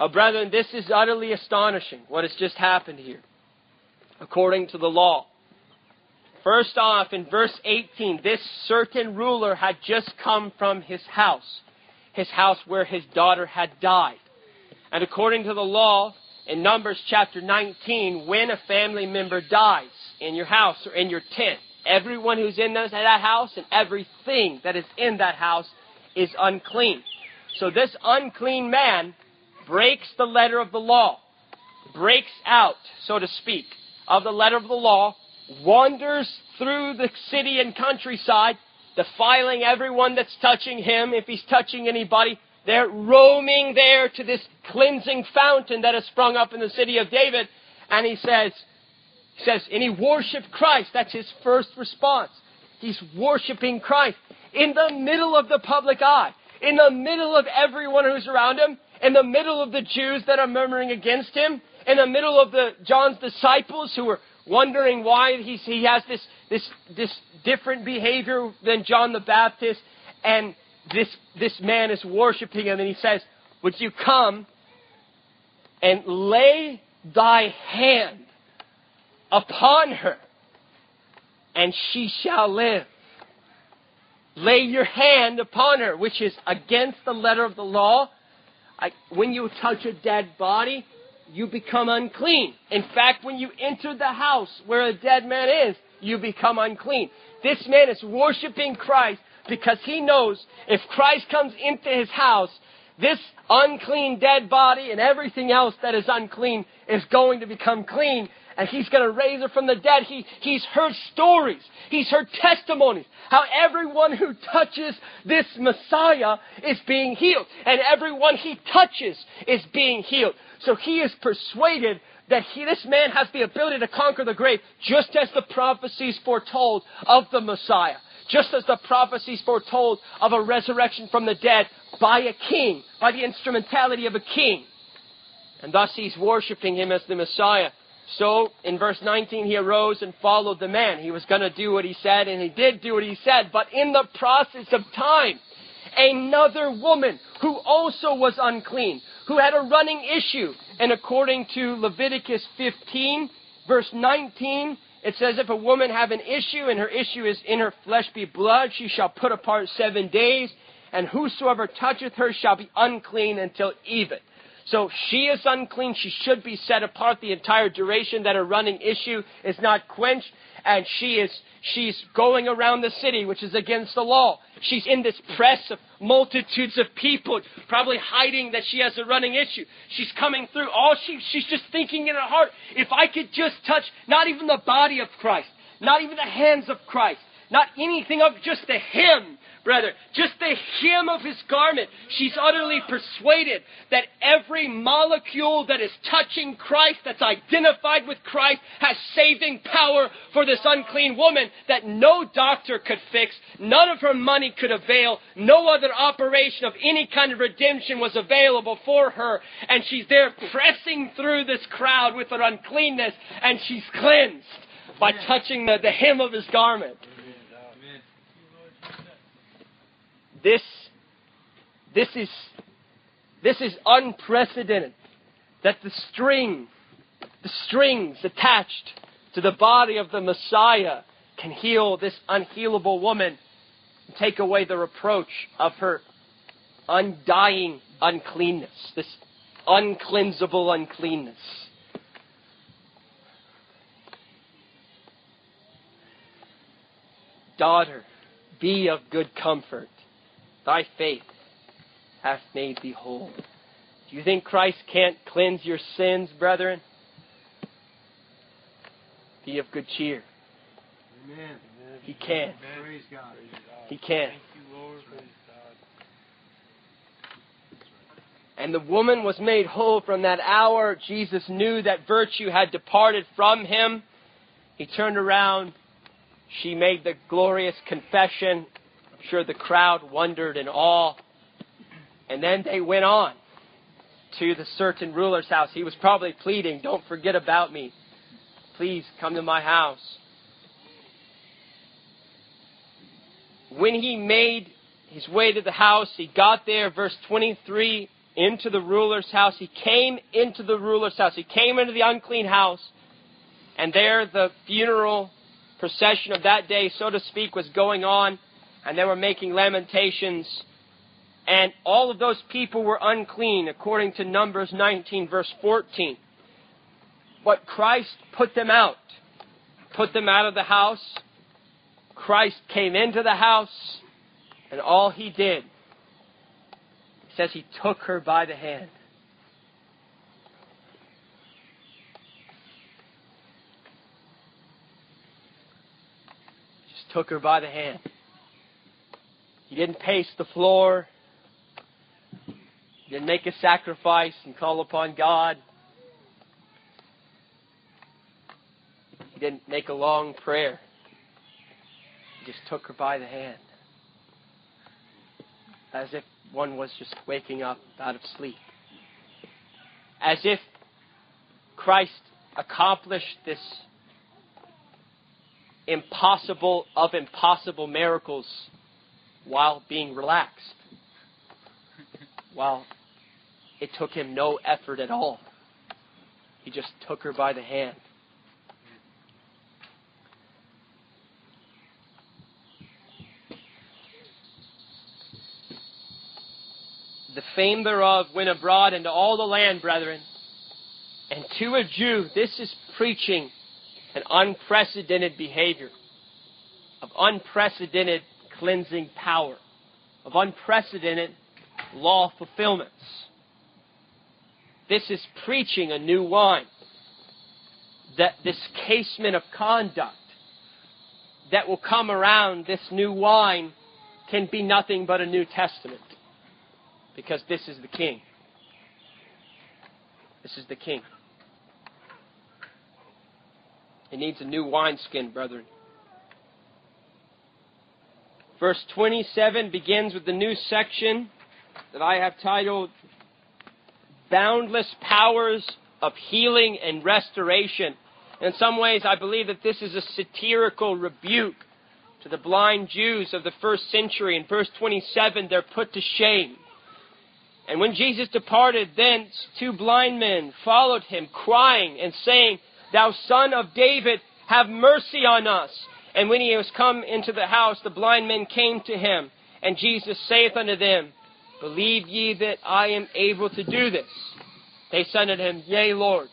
Brethren, this is utterly astonishing, what has just happened here, according to the law. First off, in verse 18, this certain ruler had just come from his house where his daughter had died. And according to the law, in Numbers chapter 19, when a family member dies in your house or in your tent, everyone who's in that house and everything that is in that house is unclean. So this unclean man breaks the letter of the law, breaks out, so to speak, of the letter of the law, wanders through the city and countryside, defiling everyone that's touching him. If he's touching anybody, they're roaming there to this cleansing fountain that has sprung up in the city of David. And he says, and he worshiped Christ. That's his first response. He's worshiping Christ in the middle of the public eye, in the middle of everyone who's around him, in the middle of the Jews that are murmuring against him, in the middle of John's disciples who are wondering why he has this different behavior than John the Baptist, and this man is worshiping him, and he says, would you come and lay thy hand upon her, and she shall live. Lay your hand upon her, which is against the letter of the law. When you touch a dead body, you become unclean. In fact, when you enter the house where a dead man is, you become unclean. This man is worshiping Christ because he knows if Christ comes into his house, this unclean dead body and everything else that is unclean is going to become clean. And he's going to raise her from the dead. He's heard stories. He's heard testimonies. How everyone who touches this Messiah is being healed. And everyone he touches is being healed. So he is persuaded that this man has the ability to conquer the grave, just as the prophecies foretold of the Messiah. Just as the prophecies foretold of a resurrection from the dead by a king, by the instrumentality of a king. And thus he's worshiping him as the Messiah. So, in verse 19, he arose and followed the man. He was going to do what he said, and he did do what he said. But in the process of time, another woman who also was unclean, who had a running issue. And according to Leviticus 15, verse 19, it says, if a woman have an issue, and her issue is in her flesh be blood, she shall put apart 7 days, and whosoever toucheth her shall be unclean until even. So she is unclean. She should be set apart the entire duration that her running issue is not quenched. And she's going around the city, which is against the law. She's in this press of multitudes of people, probably hiding that she has a running issue. She's coming through. She's just thinking in her heart, if I could just touch not even the body of Christ, not even the hands of Christ, not anything of just the hem, brother, just the hem of his garment. She's utterly persuaded that every molecule that is touching Christ, that's identified with Christ, has saving power for this unclean woman that no doctor could fix, none of her money could avail, no other operation of any kind of redemption was available for her. And she's there pressing through this crowd with her uncleanness, and she's cleansed by touching the hem of his garment. This is unprecedented, that the strings attached to the body of the Messiah can heal this unhealable woman and take away the reproach of her undying uncleanness, this uncleansable uncleanness. Daughter, be of good comfort. Thy faith hath made thee whole. Do you think Christ can't cleanse your sins, brethren? Be of good cheer. Amen. He can. Praise God. He can. Thank you, Lord. Praise God. And the woman was made whole from that hour. Jesus knew that virtue had departed from him. He turned around. She made the glorious confession. I'm sure the crowd wondered in awe. And then they went on to the certain ruler's house. He was probably pleading, don't forget about me. Please come to my house. When he made his way to the house, he got there, verse 23, into the ruler's house. He came into the ruler's house. He came into the unclean house. And there the funeral procession of that day, so to speak, was going on. And they were making lamentations. And all of those people were unclean, according to Numbers 19, verse 14. But Christ put them out of the house. Christ came into the house, and all He did, He says He took her by the hand. Just took her by the hand. He didn't pace the floor. He didn't make a sacrifice and call upon God. He didn't make a long prayer. He just took her by the hand. As if one was just waking up out of sleep. As if Christ accomplished this impossible of impossible miracles while being relaxed. While it took Him no effort at all. He just took her by the hand. The fame thereof went abroad into all the land, brethren. And to a Jew, this is preaching an unprecedented behavior, of unprecedented cleansing power, of unprecedented law fulfillments. This is preaching a new wine. That this casement of conduct that will come around this new wine can be nothing but a New Testament. Because this is the King. This is the King. He needs a new wineskin, brethren. Verse 27 begins with the new section that I have titled Boundless Powers of Healing and Restoration. In some ways, I believe that this is a satirical rebuke to the blind Jews of the first century. In verse 27, they're put to shame. And when Jesus departed thence, 2 blind men followed Him, crying and saying, Thou Son of David, have mercy on us. And when He was come into the house, the blind men came to Him. And Jesus saith unto them, Believe ye that I am able to do this? They said unto Him, Yea, Lord.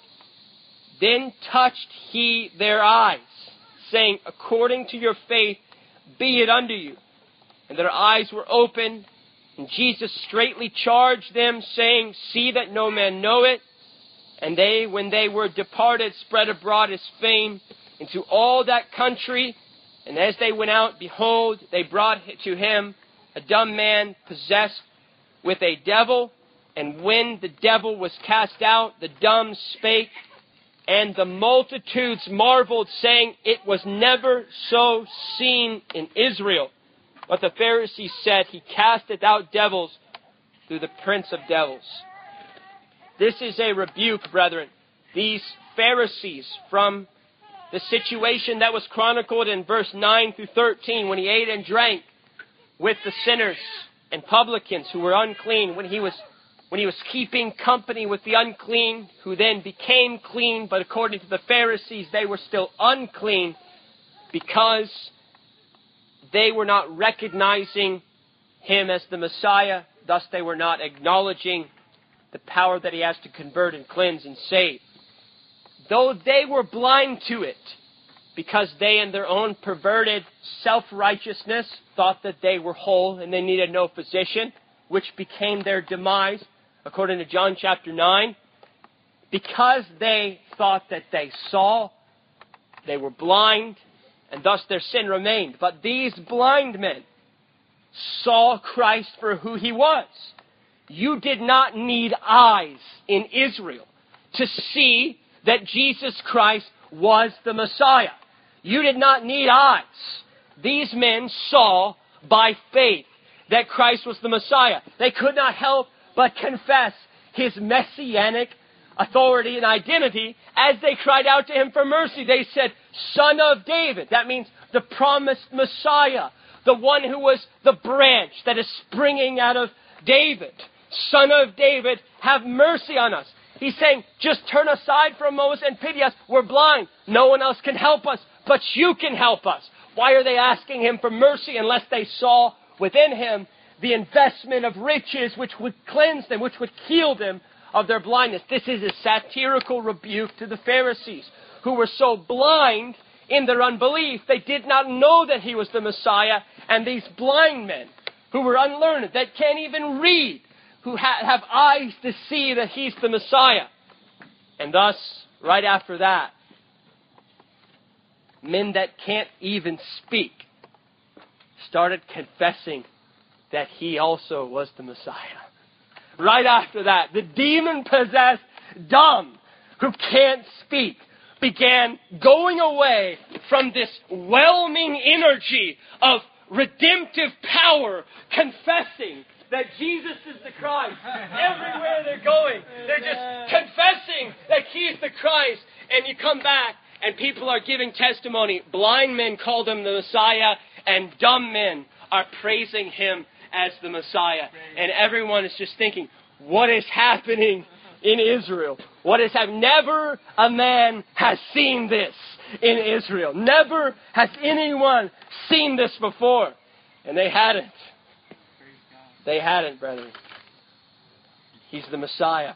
Then touched He their eyes, saying, According to your faith be it unto you. And their eyes were opened. And Jesus straitly charged them, saying, See that no man know it. And they, when they were departed, spread abroad His fame into all that country. And as they went out, behold, they brought to Him a dumb man possessed with a devil. And when the devil was cast out, the dumb spake. And the multitudes marveled, saying, It was never so seen in Israel. But the Pharisees said, He casteth out devils through the prince of devils. This is a rebuke, brethren. These Pharisees, from the situation that was chronicled in verse 9 through 13, when He ate and drank with the sinners and publicans who were unclean, when He was keeping company with the unclean, who then became clean, but according to the Pharisees, they were still unclean because they were not recognizing Him as the Messiah. Thus, they were not acknowledging the power that He has to convert and cleanse and save. Though they were blind to it, because they in their own perverted self-righteousness thought that they were whole and they needed no physician, which became their demise, according to John chapter 9. Because they thought that they saw, they were blind, and thus their sin remained. But these blind men saw Christ for who He was. You did not need eyes in Israel to see that Jesus Christ was the Messiah. You did not need eyes. These men saw by faith that Christ was the Messiah. They could not help but confess His messianic authority and identity as they cried out to Him for mercy. They said, Son of David. That means the promised Messiah, the one who was the branch that is springing out of David. Son of David, have mercy on us. He's saying, just turn aside from Moses and pity us. We're blind. No one else can help us, but you can help us. Why are they asking him for mercy unless they saw within him the investment of riches which would cleanse them, which would heal them of their blindness? This is a satirical rebuke to the Pharisees, who were so blind in their unbelief, they did not know that he was the Messiah. And these blind men, who were unlearned, that can't even read, who have eyes to see that he's the Messiah. And thus, right after that, men that can't even speak started confessing that he also was the Messiah. Right after that, the demon-possessed dumb, who can't speak, began going away from this whelming energy of redemptive power, confessing that Jesus is the Christ. Everywhere they're going, they're just confessing that He's the Christ. And you come back, and people are giving testimony. Blind men called Him the Messiah, and dumb men are praising Him as the Messiah. And everyone is just thinking, what is happening in Israel? What is happening? Never a man has seen this in Israel. Never has anyone seen this before. And they hadn't. They hadn't, brethren. He's the Messiah.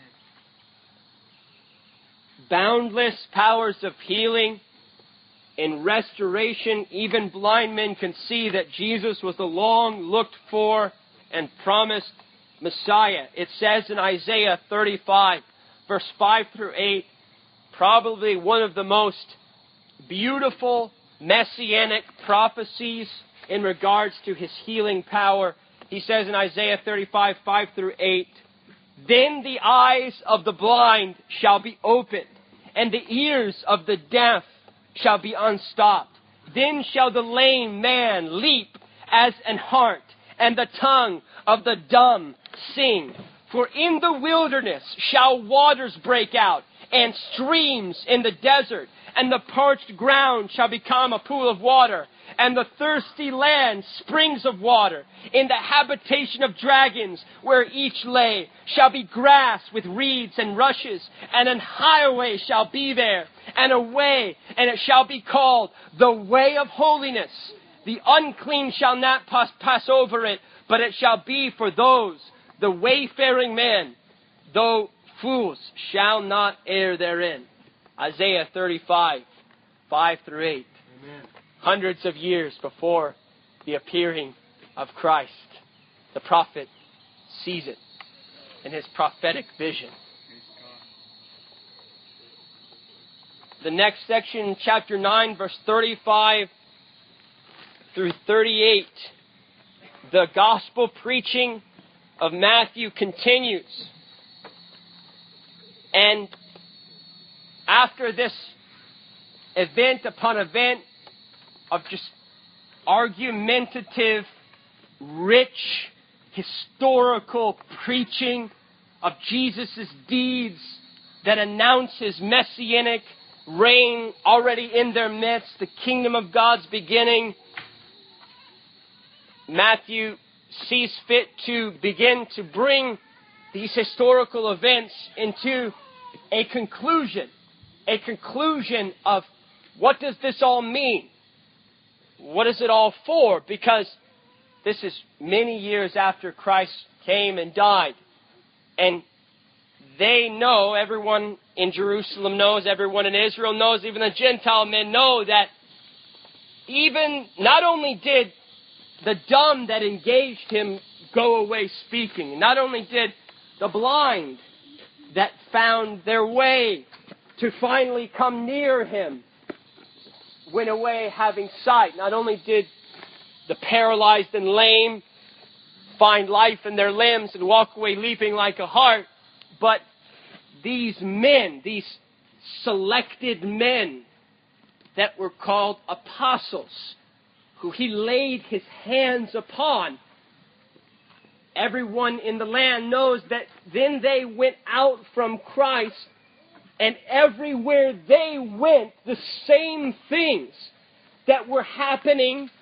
Boundless powers of healing and restoration. Even blind men can see that Jesus was the long looked for and promised Messiah. It says in Isaiah 35, verse 5 through 8, probably one of the most beautiful messianic prophecies in regards to His healing power. He says in Isaiah 35, 5 through 8, then the eyes of the blind shall be opened, and the ears of the deaf shall be unstopped. Then shall the lame man leap as an hart, and the tongue of the dumb sing. For in the wilderness shall waters break out, and streams in the desert, and the parched ground shall become a pool of water, and the thirsty land springs of water. In the habitation of dragons, where each lay, shall be grass with reeds and rushes, and an highway shall be there, and a way, and it shall be called the way of holiness. The unclean shall not pass over it, but it shall be for those, the wayfaring men, though fools shall not err therein. Isaiah 35, 5 through 8. Amen. Hundreds of years before the appearing of Christ, the prophet sees it in his prophetic vision. The next section, chapter 9, verse 35 through 38, the gospel preaching of Matthew continues. And after this event upon event of just argumentative, rich, historical preaching of Jesus' deeds that announce His messianic reign already in their midst, the kingdom of God's beginning, Matthew sees fit to begin to bring these historical events into a conclusion of what does this all mean? What is it all for? Because this is many years after Christ came and died. And they know, everyone in Jerusalem knows, everyone in Israel knows, even the Gentile men know that even not only did the dumb that engaged Him go away speaking, not only did the blind that found their way to finally come near Him went away having sight. Not only did the paralyzed and lame find life in their limbs and walk away leaping like a hart, but these men, these selected men that were called apostles, who He laid His hands upon, everyone in the land knows that then they went out from Christ, and everywhere they went, the same things that were happening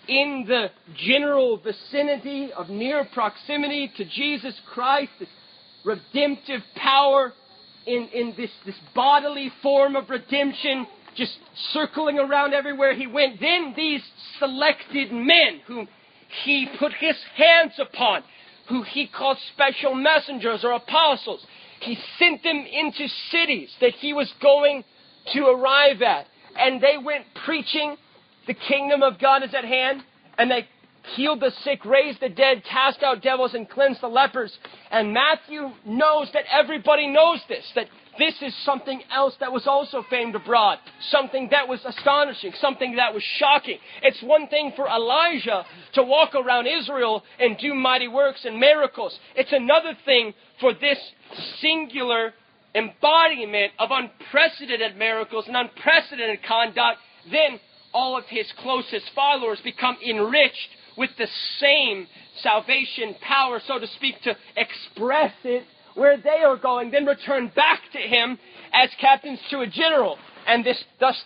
in the general vicinity of near proximity to Jesus Christ, this redemptive power in this bodily form of redemption, just circling around everywhere he went. Then these selected men whom he put his hands upon, who he called special messengers or apostles, he sent them into cities that he was going to arrive at. And they went preaching, the kingdom of God is at hand. And they healed the sick, raised the dead, cast out devils, and cleansed the lepers. And Matthew knows that everybody knows this, that this is something else that was also famed abroad, something that was astonishing, something that was shocking. It's one thing for Elijah to walk around Israel and do mighty works and miracles. It's another thing for this singular embodiment of unprecedented miracles and unprecedented conduct. Then all of his closest followers become enriched with the same salvation power, so to speak, to express it where they are going, then return back to him as captains to a general. And this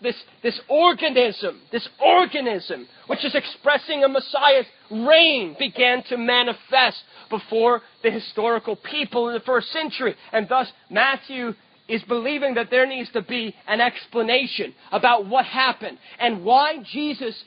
organism, which is expressing a Messiah's reign, began to manifest before the historical people in the first century. And thus, Matthew is believing that there needs to be an explanation about what happened and why Jesus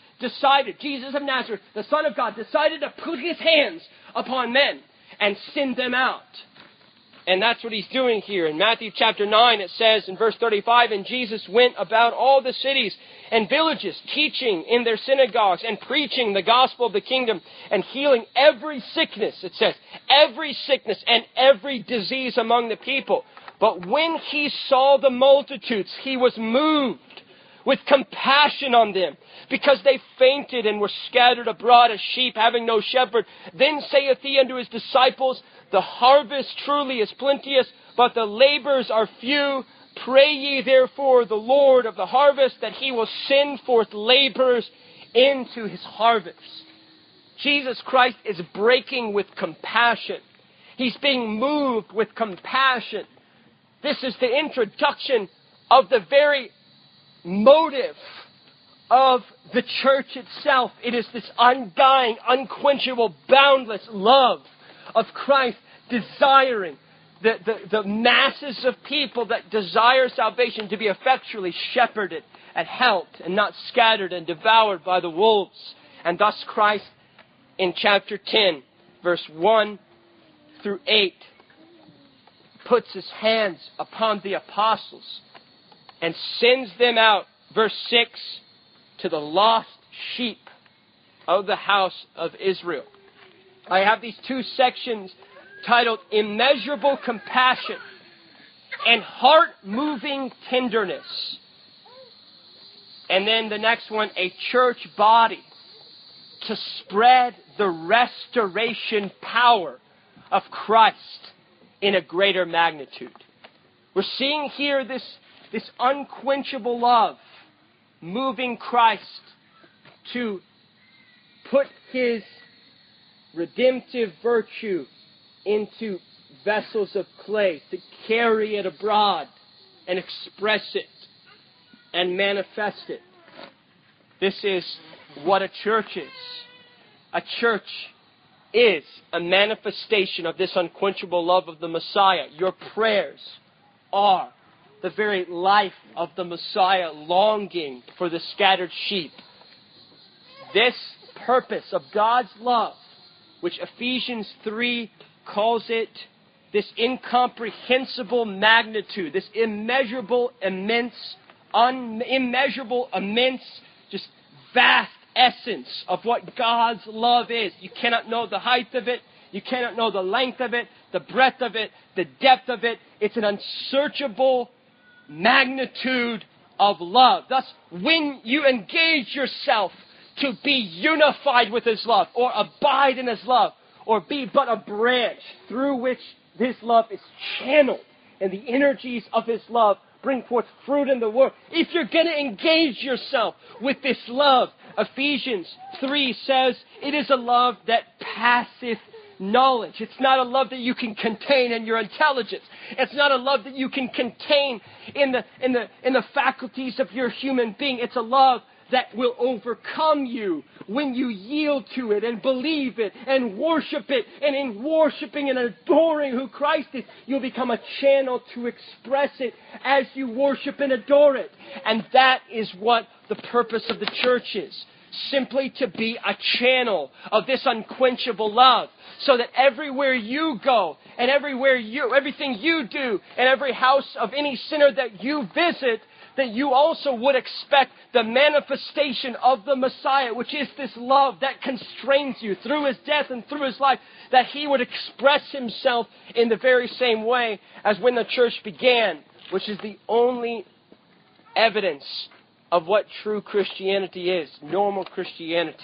of Nazareth, the Son of God, decided to put his hands upon men and send them out. And that's what he's doing here. In Matthew chapter 9, it says in verse 35, "And Jesus went about all the cities and villages, teaching in their synagogues and preaching the gospel of the kingdom and healing every sickness," it says, "every sickness and every disease among the people. But when he saw the multitudes, he was moved with compassion on them, because they fainted and were scattered abroad as sheep having no shepherd. Then saith he unto his disciples, The harvest truly is plenteous, but the laborers are few. Pray ye therefore the Lord of the harvest that he will send forth laborers into his harvest." Jesus Christ is breaking with compassion. He's being moved with compassion. This is the introduction of the very motive of the church itself. It is this undying, unquenchable, boundless love of Christ, desiring the masses of people that desire salvation to be effectually shepherded and helped and not scattered and devoured by the wolves. And thus Christ, in chapter 10, verse 1 through 8, puts his hands upon the apostles and sends them out, verse 6, to the lost sheep of the house of Israel. I have these two sections titled Immeasurable Compassion and Heart-Moving Tenderness. And then the next one, A Church Body to Spread the Restoration Power of Christ in a Greater Magnitude. We're seeing here this unquenchable love moving Christ to put his redemptive virtue into vessels of clay, to carry it abroad and express it and manifest it. This is what a church is. A church is a manifestation of this unquenchable love of the Messiah. Your prayers are the very life of the Messiah, longing for the scattered sheep. This purpose of God's love, which Ephesians 3 calls it, this incomprehensible magnitude, this immeasurable, immense, just vast essence of what God's love is. You cannot know the height of it. You cannot know the length of it, the breadth of it, the depth of it. It's an unsearchable magnitude of love. Thus, when you engage yourself to be unified with His love, or abide in His love, or be but a branch through which this love is channeled, and the energies of His love bring forth fruit in the world. If you're going to engage yourself with this love, Ephesians 3 says, it is a love that passeth knowledge. It's not a love that you can contain in your intelligence. It's not a love that you can contain in the faculties of your human being. It's a love that will overcome you when you yield to it and believe it and worship it. And in worshiping and adoring who Christ is, you'll become a channel to express it as you worship and adore it. And that is what the purpose of the church is. Simply to be a channel of this unquenchable love, so that everywhere you go and everything you do, and every house of any sinner that you visit, that you also would expect the manifestation of the Messiah, which is this love that constrains you through His death and through His life, that He would express Himself in the very same way as when the church began, which is the only evidence of what true Christianity is, normal Christianity.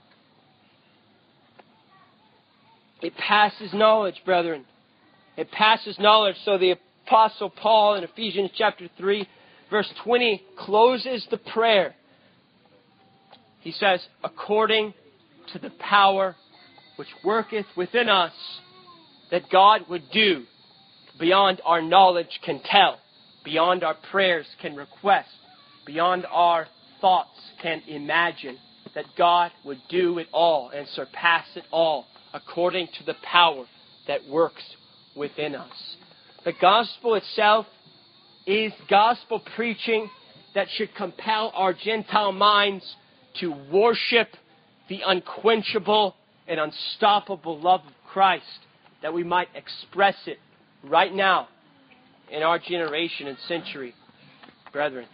It passes knowledge, brethren. It passes knowledge. So the Apostle Paul in Ephesians chapter 3, verse 20, closes the prayer. He says, according to the power which worketh within us, that God would do beyond our knowledge can tell, beyond our prayers can request, beyond our thoughts can imagine, that God would do it all and surpass it all according to the power that works within us. The gospel itself is gospel preaching that should compel our Gentile minds to worship the unquenchable and unstoppable love of Christ, that we might express it right now in our generation and century, brethren.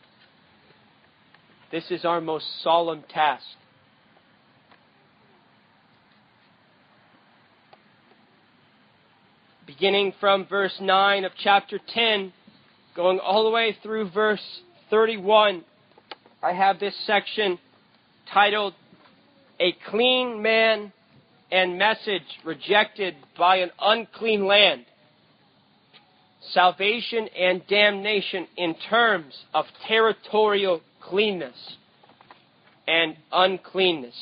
This is our most solemn task. Beginning from verse 9 of chapter 10, going all the way through verse 31, I have this section titled, A Clean Man and Message Rejected by an Unclean Land. Salvation and damnation in terms of territorial cleanness and uncleanness.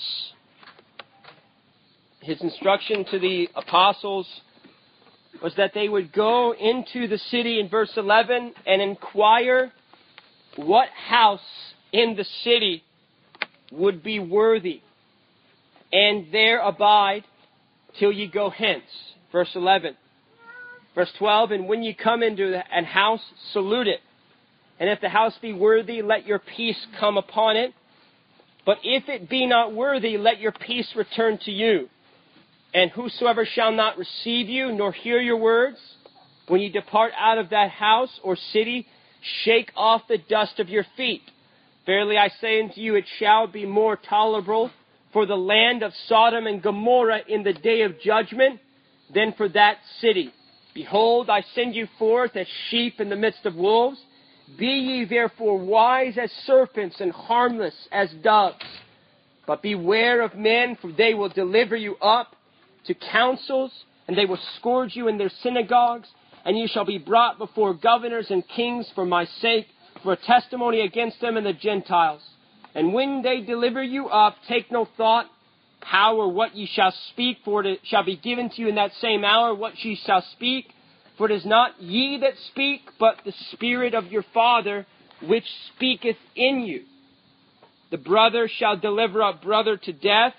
His instruction to the apostles was that they would go into the city in verse 11 and inquire what house in the city would be worthy, and there abide till ye go hence. Verse 11. Verse 12, and when ye come into an house, salute it. And if the house be worthy, let your peace come upon it. But if it be not worthy, let your peace return to you. And whosoever shall not receive you, nor hear your words, when ye depart out of that house or city, shake off the dust of your feet. Verily I say unto you, it shall be more tolerable for the land of Sodom and Gomorrah in the day of judgment than for that city. Behold, I send you forth as sheep in the midst of wolves. Be ye therefore wise as serpents and harmless as doves. But beware of men, for they will deliver you up to councils, and they will scourge you in their synagogues, and you shall be brought before governors and kings for my sake, for a testimony against them and the Gentiles. And when they deliver you up, take no thought how or what ye shall speak, for it shall be given to you in that same hour what ye shall speak. For it is not ye that speak, but the Spirit of your Father which speaketh in you. The brother shall deliver up brother to death,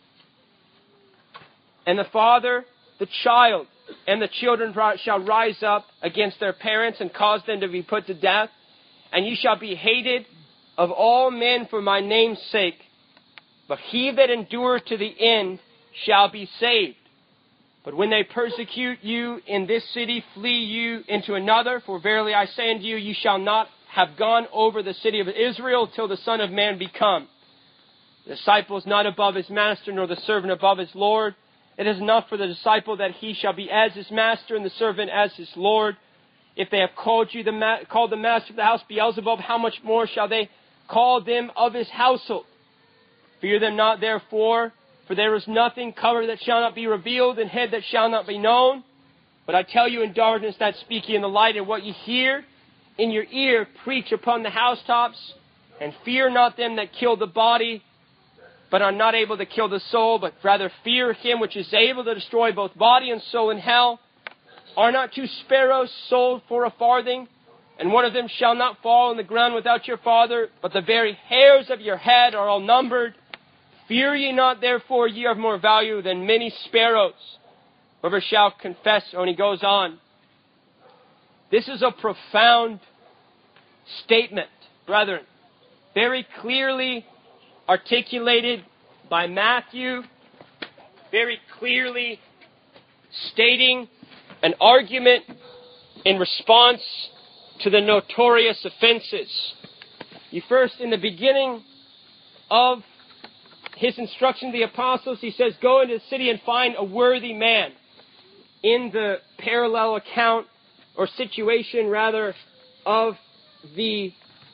and the father the child, and the children shall rise up against their parents and cause them to be put to death. And ye shall be hated of all men for my name's sake. But he that endureth to the end shall be saved. But when they persecute you in this city, flee you into another. For verily I say unto you, ye shall not have gone over the city of Israel till the Son of Man be come. The disciple is not above his master, nor the servant above his Lord. It is enough for the disciple that he shall be as his master, and the servant as his Lord. If they have called the master of the house Beelzebub, how much more shall they call them of his household? Fear them not, therefore, for there is nothing covered that shall not be revealed, and hid that shall not be known. But I tell you in darkness that speak ye in the light, and what ye hear in your ear preach upon the housetops. And fear not them that kill the body, but are not able to kill the soul, but rather fear him which is able to destroy both body and soul in hell. Are not two sparrows sold for a farthing? and one of them shall not fall on the ground without your Father, but the very hairs of your head are all numbered. Fear ye not, therefore, ye are of more value than many sparrows. Whoever shall confess, and he goes on. This is a profound statement, brethren, very clearly articulated by Matthew, very clearly stating an argument in response to the notorious offenses. You first, in the beginning of his instruction to the apostles, he says, go into the city and find a worthy man. In the parallel account, or situation rather, of the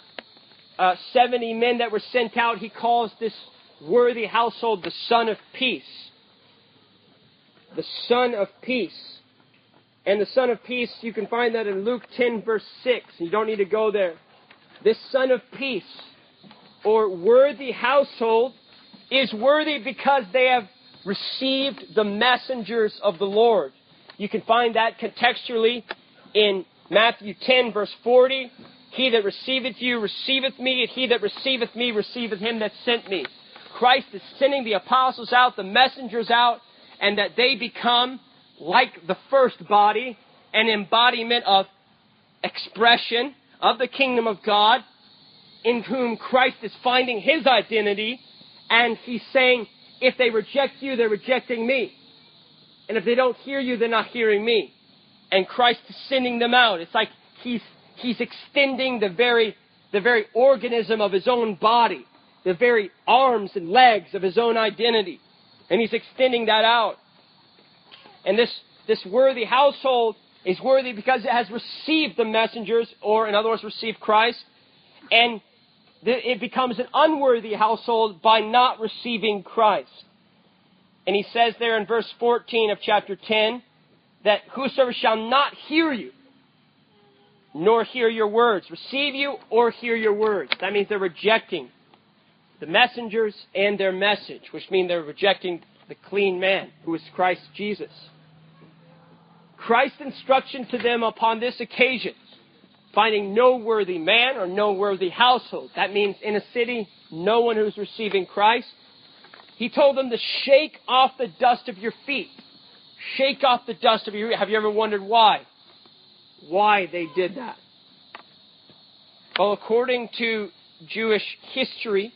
70 men that were sent out, he calls this worthy household the Son of Peace. The Son of Peace. And the Son of Peace, you can find that in Luke 10 verse 6. You don't need to go there. This Son of Peace, or worthy household, is worthy because they have received the messengers of the Lord. You can find that contextually in Matthew 10 verse 40. He that receiveth you receiveth me, and he that receiveth me receiveth him that sent me. Christ is sending the apostles out, the messengers out, and that they become, like the first body, an embodiment of expression of the kingdom of God, in whom Christ is finding his identity, and he's saying, if they reject you, they're rejecting me. And if they don't hear you, they're not hearing me. And Christ is sending them out. It's like he's extending the very organism of his own body, the very arms and legs of his own identity. And he's extending that out. And this worthy household is worthy because it has received the messengers, or in other words, received Christ. And it becomes an unworthy household by not receiving Christ. And he says there in verse 14 of chapter 10, that whosoever shall not hear you, nor hear your words, receive you or hear your words. That means they're rejecting the messengers and their message, which means they're rejecting the clean man, who is Christ Jesus. Christ's instruction to them upon this occasion, finding no worthy man or no worthy household. That means in a city, no one who's receiving Christ. He told them to shake off the dust of your feet. Shake off the dust of your feet. Have you ever wondered why? Why they did that? Well, according to Jewish history,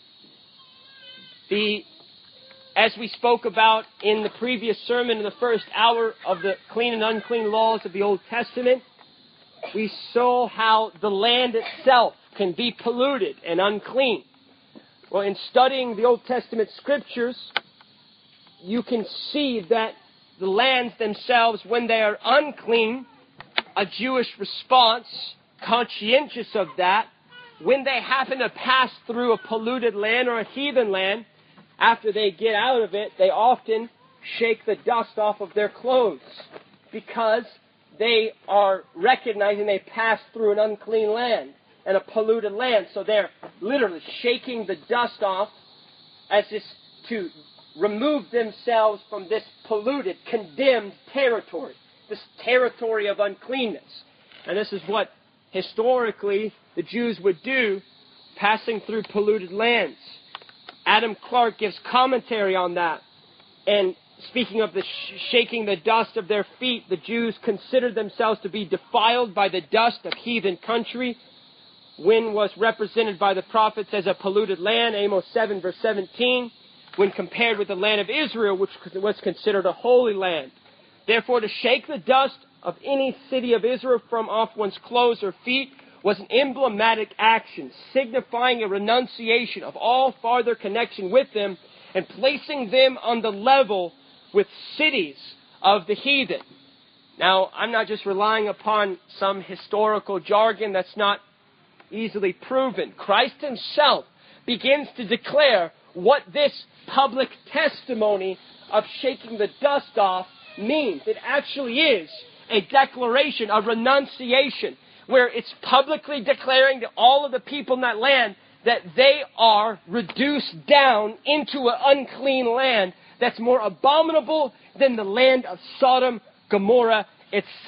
as we spoke about in the previous sermon in the first hour of the clean and unclean laws of the Old Testament, we saw how the land itself can be polluted and unclean. Well, in studying the Old Testament scriptures, you can see that the lands themselves, when they are unclean, a Jewish response, conscientious of that, when they happen to pass through a polluted land or a heathen land, after they get out of it, they often shake the dust off of their clothes, because they are recognizing they passed through an unclean land and a polluted land. So they're literally shaking the dust off as if to remove themselves from this polluted, condemned territory, this territory of uncleanness. And this is what historically the Jews would do, passing through polluted lands. Adam Clark gives commentary on that. And speaking of the shaking the dust of their feet, the Jews considered themselves to be defiled by the dust of heathen country, when was represented by the prophets as a polluted land, Amos 7 verse 17, when compared with the land of Israel, which was considered a holy land. Therefore, to shake the dust of any city of Israel from off one's clothes or feet was an emblematic action, signifying a renunciation of all farther connection with them and placing them on the level with cities of the heathen. Now, I'm not just relying upon some historical jargon that's not easily proven. Christ himself begins to declare what this public testimony of shaking the dust off means. It actually is a declaration, a renunciation, where it's publicly declaring to all of the people in that land that they are reduced down into an unclean land that's more abominable than the land of Sodom, Gomorrah itself.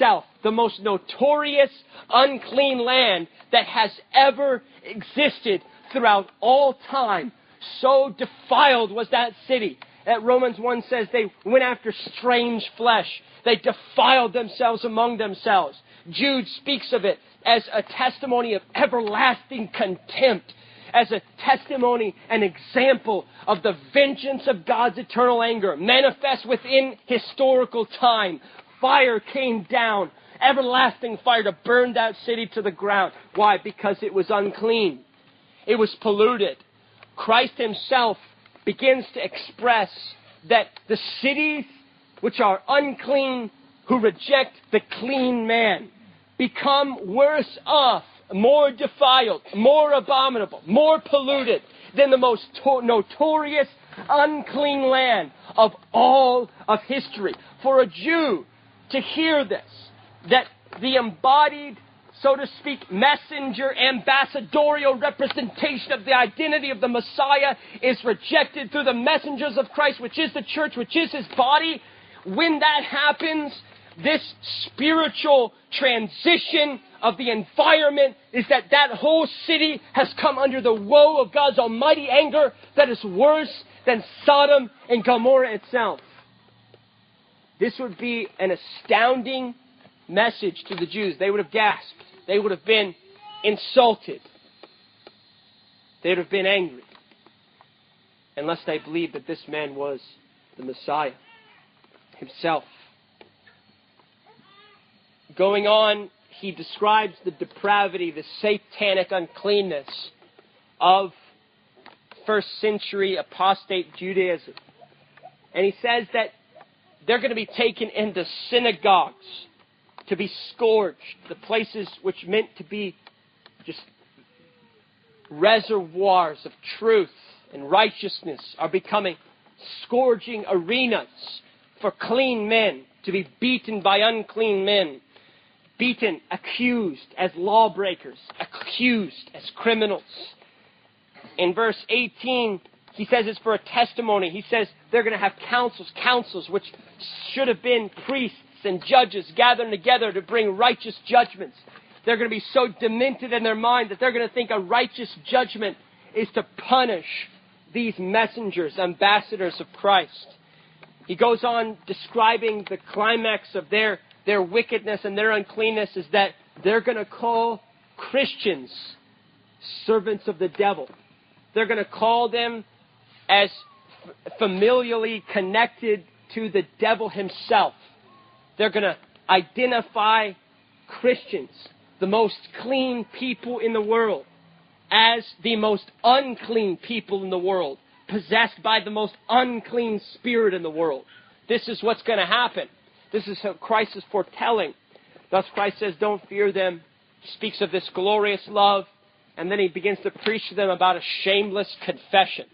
the most notorious unclean land that has ever existed throughout all time. So defiled was that city that Romans 1 says they went after strange flesh. They defiled themselves among themselves. Jude speaks of it as a testimony of everlasting contempt, as a testimony, an example of the vengeance of God's eternal anger, manifest within historical time. Fire came down, everlasting fire, to burn that city to the ground. Why? Because it was unclean. It was polluted. Christ himself begins to express that the cities which are unclean, who reject the clean man, become worse off, more defiled, more abominable, more polluted than the most notorious unclean land of all of history. For a Jew to hear this, that the embodied, so to speak, messenger, ambassadorial representation of the identity of the Messiah is rejected through the messengers of Christ, which is the church, which is his body. When that happens, this spiritual transition of the environment is that whole city has come under the woe of God's almighty anger that is worse than Sodom and Gomorrah itself. This would be an astounding message to the Jews. They would have gasped. They would have been insulted. They would have been angry, unless they believed that this man was the Messiah himself. Going on, he describes the depravity, the satanic uncleanness of first century apostate Judaism. And he says that they're going to be taken into synagogues to be scourged, the places which meant to be just reservoirs of truth and righteousness are becoming scourging arenas for clean men to be beaten by unclean men. Beaten, accused as lawbreakers, accused as criminals. In verse 18, he says it's for a testimony. He says they're going to have councils which should have been priests and judges gathering together to bring righteous judgments. They're going to be so demented in their mind that they're going to think a righteous judgment is to punish these messengers, ambassadors of Christ. He goes on describing the climax of their wickedness and their uncleanness is that they're going to call Christians servants of the devil. They're going to call them as familially connected to the devil himself. They're going to identify Christians, the most clean people in the world, as the most unclean people in the world, possessed by the most unclean spirit in the world. This is what's going to happen. This is what Christ is foretelling. Thus Christ says, don't fear them. He speaks of this glorious love, and then he begins to preach to them about a shameless confession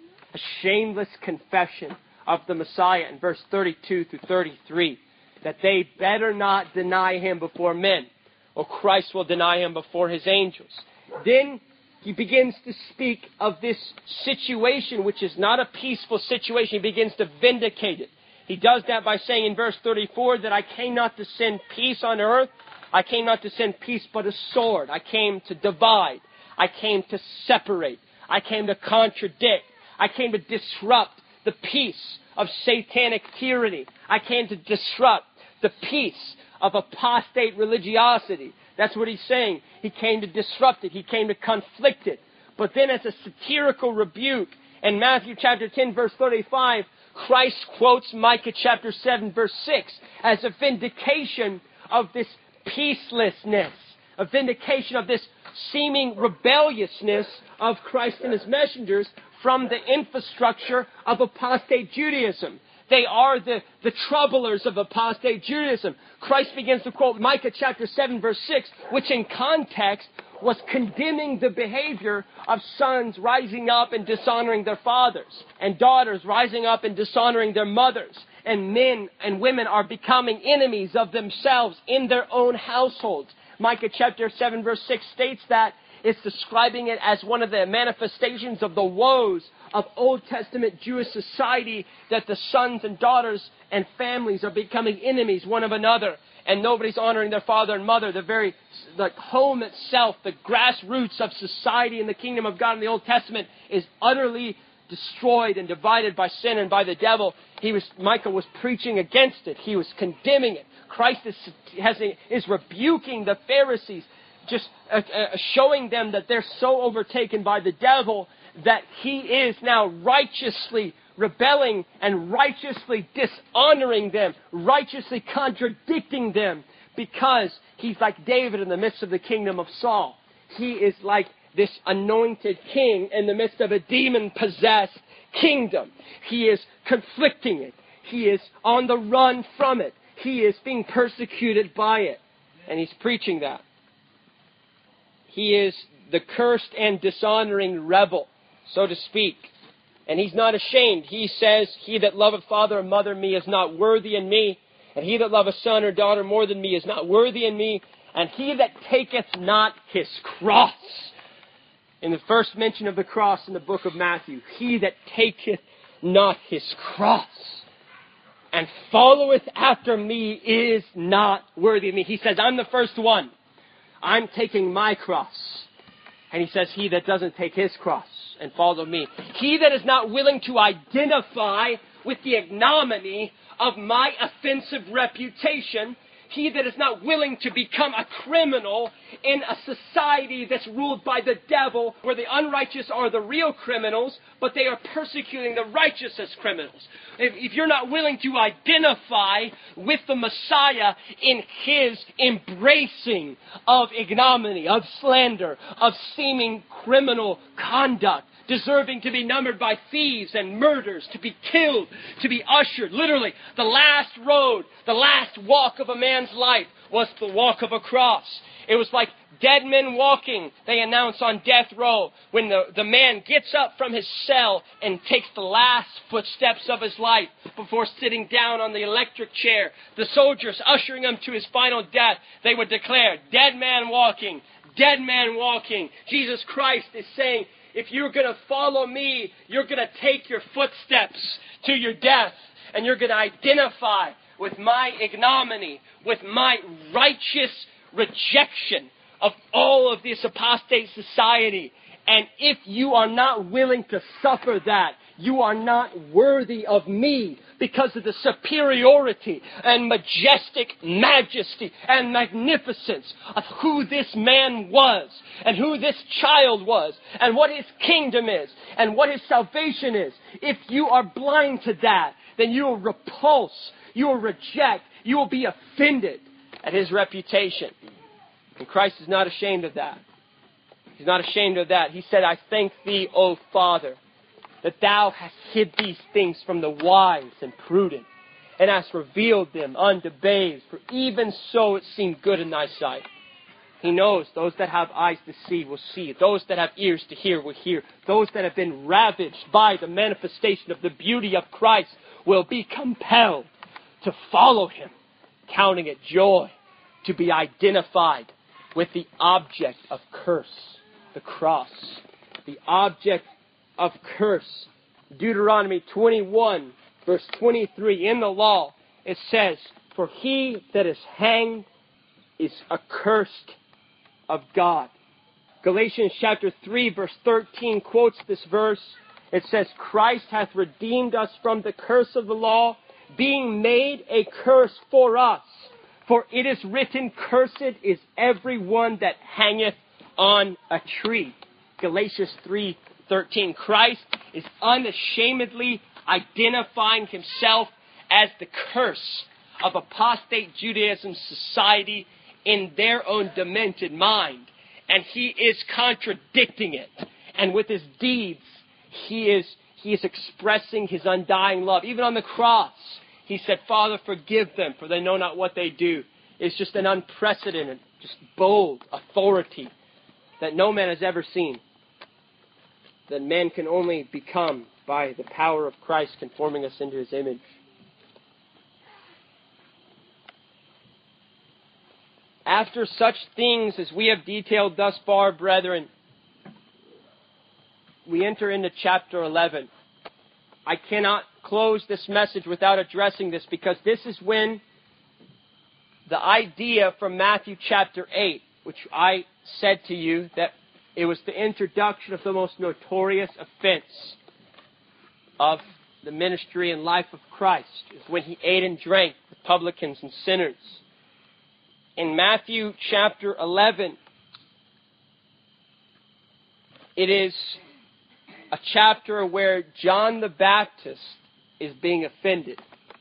of the Messiah in verse 32 through 33, that they better not deny him before men, or Christ will deny him before his angels. Then he begins to speak of this situation, which is not a peaceful situation. He begins to vindicate it. He does that by saying in verse 34 that I came not to send peace on earth. I came not to send peace but a sword. I came to divide. I came to separate. I came to contradict. I came to disrupt the peace of satanic tyranny. I came to disrupt the peace of apostate religiosity. That's what he's saying. He came to disrupt it. He came to conflict it. But then as a satirical rebuke, in Matthew chapter 10, verse 35, Christ quotes Micah chapter 7, verse 6 as a vindication of this peacelessness, a vindication of this seeming rebelliousness of Christ and his messengers from the infrastructure of apostate Judaism. They are the troublers of apostate Judaism. Christ begins to quote Micah chapter 7, verse 6, which in context was condemning the behavior of sons rising up and dishonoring their fathers, and daughters rising up and dishonoring their mothers, and men and women are becoming enemies of themselves in their own households. Micah chapter 7, verse 6 states that. It's describing it as one of the manifestations of the woes of Old Testament Jewish society, that the sons and daughters and families are becoming enemies one of another. and nobody's honoring their father and mother. The very home itself, the grassroots of society in the kingdom of God in the Old Testament is utterly destroyed and divided by sin and by the devil. Micah was preaching against it. He was condemning it. Christ is rebuking the Pharisees, just showing them that they're so overtaken by the devil that he is now righteously rebelling and righteously dishonoring them, righteously contradicting them, because he's like David in the midst of the kingdom of Saul. He is like this anointed king in the midst of a demon-possessed kingdom. He is conflicting it. He is on the run from it. He is being persecuted by it. And he's preaching that. He is the cursed and dishonoring rebel, so to speak. And he's not ashamed. He says, "He that loveth father or mother me is not worthy in me. And he that loveth son or daughter more than me is not worthy in me. And he that taketh not his cross." In the first mention of the cross in the book of Matthew, "He that taketh not his cross and followeth after me is not worthy of me." He says, I'm the first one. I'm taking my cross. And he says, "He that doesn't take his cross and follow me." He that is not willing to identify with the ignominy of my offensive reputation, he that is not willing to become a criminal in a society that's ruled by the devil, where the unrighteous are the real criminals, but they are persecuting the righteous as criminals. If you're not willing to identify with the Messiah in his embracing of ignominy, of slander, of seeming criminal conduct, deserving to be numbered by thieves and murders, to be killed, to be ushered. Literally, the last road, the last walk of a man's life was the walk of a cross. It was like dead men walking, they announce on death row, when the man gets up from his cell and takes the last footsteps of his life before sitting down on the electric chair. The soldiers ushering him to his final death, they would declare, "Dead man walking, dead man walking." Jesus Christ is saying, if you're going to follow me, you're going to take your footsteps to your death, and you're going to identify with my ignominy, with my righteous rejection of all of this apostate society. And if you are not willing to suffer that, you are not worthy of me, because of the superiority and majestic majesty and magnificence of who this man was, and who this child was, and what his kingdom is, and what his salvation is. If you are blind to that, then you will repulse, you will reject, you will be offended at his reputation. And Christ is not ashamed of that. He's not ashamed of that. He said, "I thank thee, O Father, that thou hast hid these things from the wise and prudent, and hast revealed them unto babes, for even so it seemed good in thy sight." He knows those that have eyes to see will see. Those that have ears to hear will hear. Those that have been ravaged by the manifestation of the beauty of Christ will be compelled to follow him, counting it joy to be identified with the object of curse, the cross. The object of curse. Deuteronomy 21, verse 23, in the law, it says, "For he that is hanged is accursed of God." Galatians chapter 3, verse 13 quotes this verse. It says, "Christ hath redeemed us from the curse of the law, being made a curse for us. For it is written, Cursed is every one that hangeth on a tree." Galatians 3:13. Christ is unashamedly identifying himself as the curse of apostate Judaism society in their own demented mind. And he is contradicting it. And with his deeds, he is expressing his undying love. Even on the cross, he said, "Father, forgive them, for they know not what they do." It's just an unprecedented, just bold authority that no man has ever seen, that man can only become by the power of Christ conforming us into his image. After such things as we have detailed thus far, brethren, we enter into chapter 11. I cannot close this message without addressing this, because this is when the idea from Matthew chapter 8, which I said to you that it was the introduction of the most notorious offense of the ministry and life of Christ, is when he ate and drank with publicans and sinners. In Matthew chapter 11, it is a chapter where John the Baptist is being offended.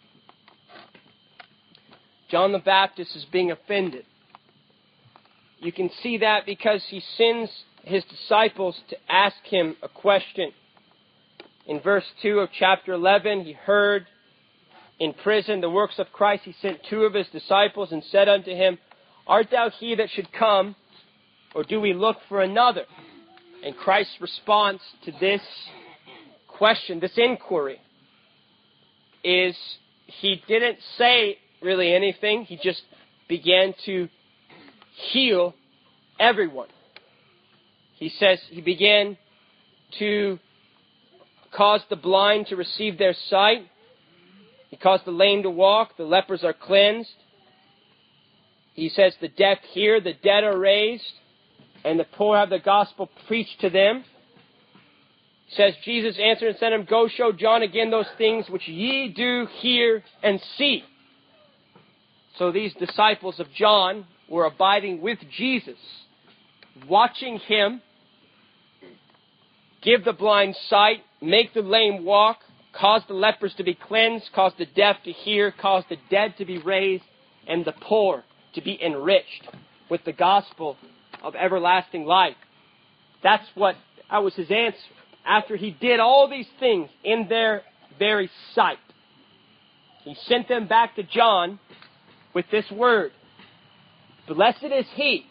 John the Baptist is being offended. You can see that because he sends his disciples to ask him a question. In verse 2 of chapter 11, he heard in prison the works of Christ. He sent 2 of his disciples and said unto him, Art thou he that should come, or do we look for another? And Christ's response to this question, this inquiry, is he didn't say really anything. He just began to heal everyone. He says he began to cause the blind to receive their sight. He caused the lame to walk. The lepers are cleansed. He says the deaf hear, the dead are raised, and the poor have the gospel preached to them. He says, Jesus answered and said unto him, Go show John again those things which ye do hear and see. So these disciples of John were abiding with Jesus, watching him give the blind sight, make the lame walk, cause the lepers to be cleansed, cause the deaf to hear, cause the dead to be raised, and the poor to be enriched with the gospel of everlasting life. That was his answer. After he did all these things in their very sight, he sent them back to John with this word: Blessed is he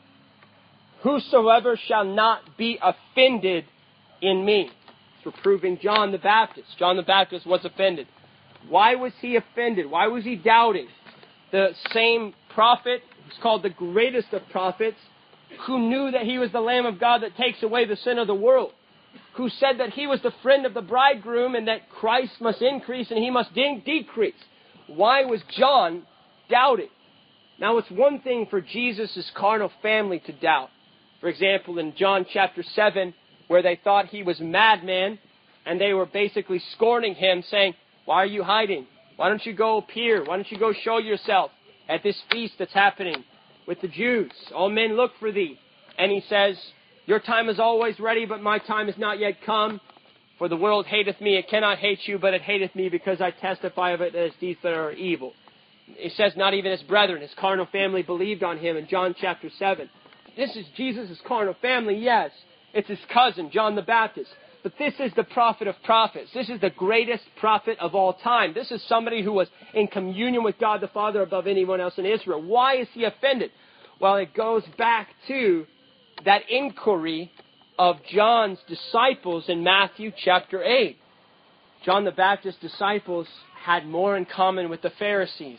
whosoever shall not be offended in me. It's reproving John the Baptist. John the Baptist was offended. Why was he offended? Why was he doubting? The same prophet, who's called the greatest of prophets, who knew that he was the Lamb of God that takes away the sin of the world, who said that he was the friend of the bridegroom and that Christ must increase and he must decrease. Why was John doubting? Now, it's one thing for Jesus' carnal family to doubt. For example, in John chapter 7, where they thought he was a madman, and they were basically scorning him, saying, Why are you hiding? Why don't you go appear? Why don't you go show yourself at this feast that's happening with the Jews? All men look for thee. And he says, Your time is always ready, but my time is not yet come. For the world hateth me. It cannot hate you, but it hateth me, because I testify of it as deeds that are evil. It says not even his brethren, his carnal family, believed on him in John chapter 7. This is Jesus' carnal family, yes. It's his cousin, John the Baptist. But this is the prophet of prophets. This is the greatest prophet of all time. This is somebody who was in communion with God the Father above anyone else in Israel. Why is he offended? Well, it goes back to that inquiry of John's disciples in Matthew chapter 8. John the Baptist's disciples had more in common with the Pharisees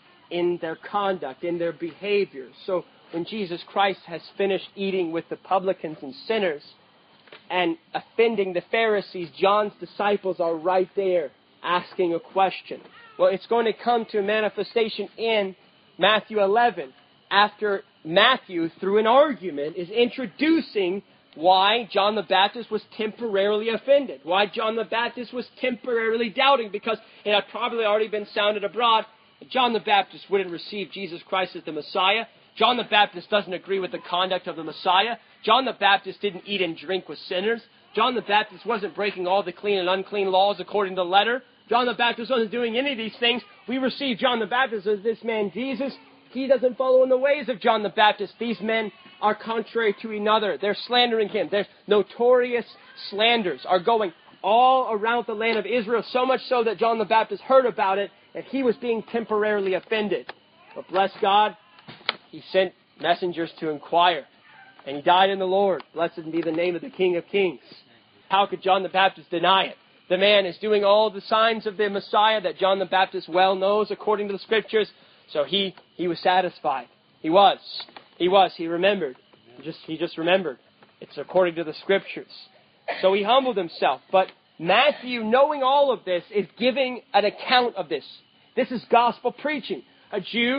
in their conduct, in their behavior. So when Jesus Christ has finished eating with the publicans and sinners and offending the Pharisees, John's disciples are right there asking a question. Well, it's going to come to a manifestation in Matthew 11, after Matthew, through an argument, is introducing why John the Baptist was temporarily offended, why John the Baptist was temporarily doubting, because it had probably already been sounded abroad that John the Baptist wouldn't receive Jesus Christ as the Messiah. John the Baptist doesn't agree with the conduct of the Messiah. John the Baptist didn't eat and drink with sinners. John the Baptist wasn't breaking all the clean and unclean laws according to the letter. John the Baptist wasn't doing any of these things. We receive John the Baptist as this man Jesus. He doesn't follow in the ways of John the Baptist. These men are contrary to another. They're slandering him. Their notorious slanders are going all around the land of Israel, so much so that John the Baptist heard about it, and he was being temporarily offended. But bless God, he sent messengers to inquire, and he died in the Lord. Blessed be the name of the King of Kings. How could John the Baptist deny it? The man is doing all the signs of the Messiah that John the Baptist well knows according to the Scriptures. So he was satisfied. He remembered. He just remembered. It's according to the Scriptures. So he humbled himself. But Matthew, knowing all of this, is giving an account of this. This is gospel preaching. A Jew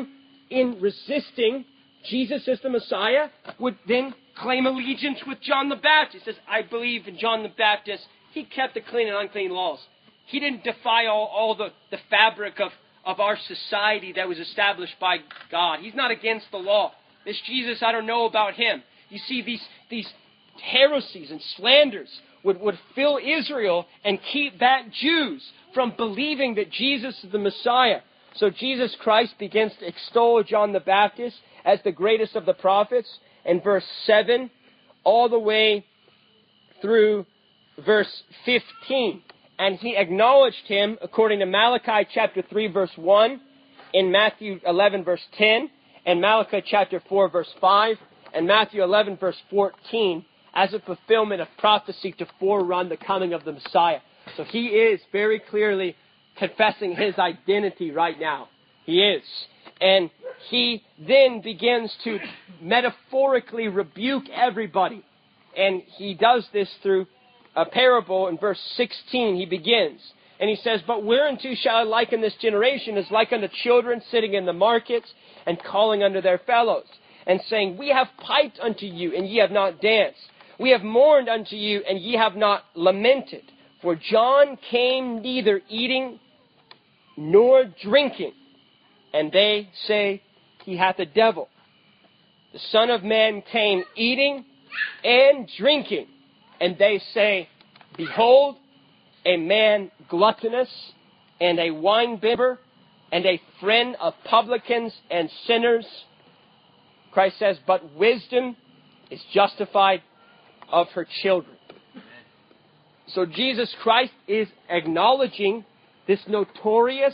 in resisting Jesus as the Messiah, would then claim allegiance with John the Baptist. He says, I believe in John the Baptist. He kept the clean and unclean laws. He didn't defy all the fabric of our society that was established by God. He's not against the law. This Jesus, I don't know about him. You see, these heresies and slanders would fill Israel and keep back Jews from believing that Jesus is the Messiah. So Jesus Christ begins to extol John the Baptist as the greatest of the prophets in verse 7 all the way through verse 15. And he acknowledged him according to Malachi chapter 3 verse 1, in Matthew 11 verse 10, and Malachi chapter 4 verse 5, and Matthew 11 verse 14 as a fulfillment of prophecy to forerun the coming of the Messiah. So he is very clearly confessing his identity right now. He is. And he then begins to metaphorically rebuke everybody. And he does this through a parable. In verse 16 he begins. And he says, But whereunto shall I liken this generation? Is like unto children sitting in the markets and calling unto their fellows, and saying, We have piped unto you, and ye have not danced. We have mourned unto you, and ye have not lamented. For John came neither eating nor drinking, and they say, He hath a devil. The Son of Man came eating and drinking, and they say, Behold, a man gluttonous, and a winebibber, and a friend of publicans and sinners. Christ says, But wisdom is justified of her children. So Jesus Christ is acknowledging this notorious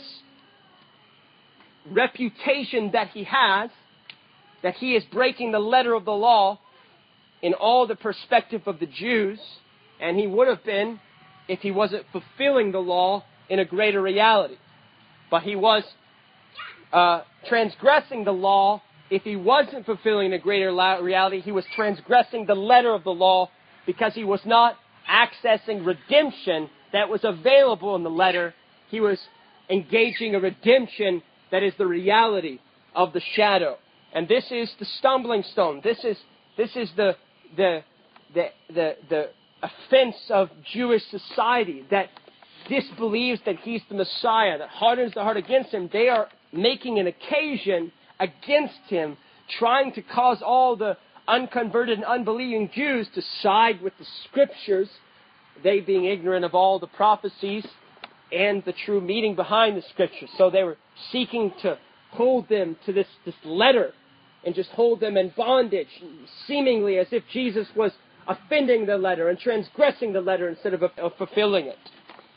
reputation that he has, that he is breaking the letter of the law in all the perspective of the Jews, and he would have been if he wasn't fulfilling the law in a greater reality. But he was transgressing the law. If he wasn't fulfilling a greater reality, he was transgressing the letter of the law because he was not accessing redemption that was available in the letter. He was engaging a redemption that is the reality of the shadow. And this is the stumbling stone. This is the offense of Jewish society that disbelieves that he's the Messiah, that hardens the heart against him. They are making an occasion against him, trying to cause all the unconverted and unbelieving Jews to side with the Scriptures, they being ignorant of all the prophecies and the true meaning behind the Scriptures. So they were seeking to hold them to this letter and just hold them in bondage, seemingly as if Jesus was offending the letter and transgressing the letter instead of fulfilling it.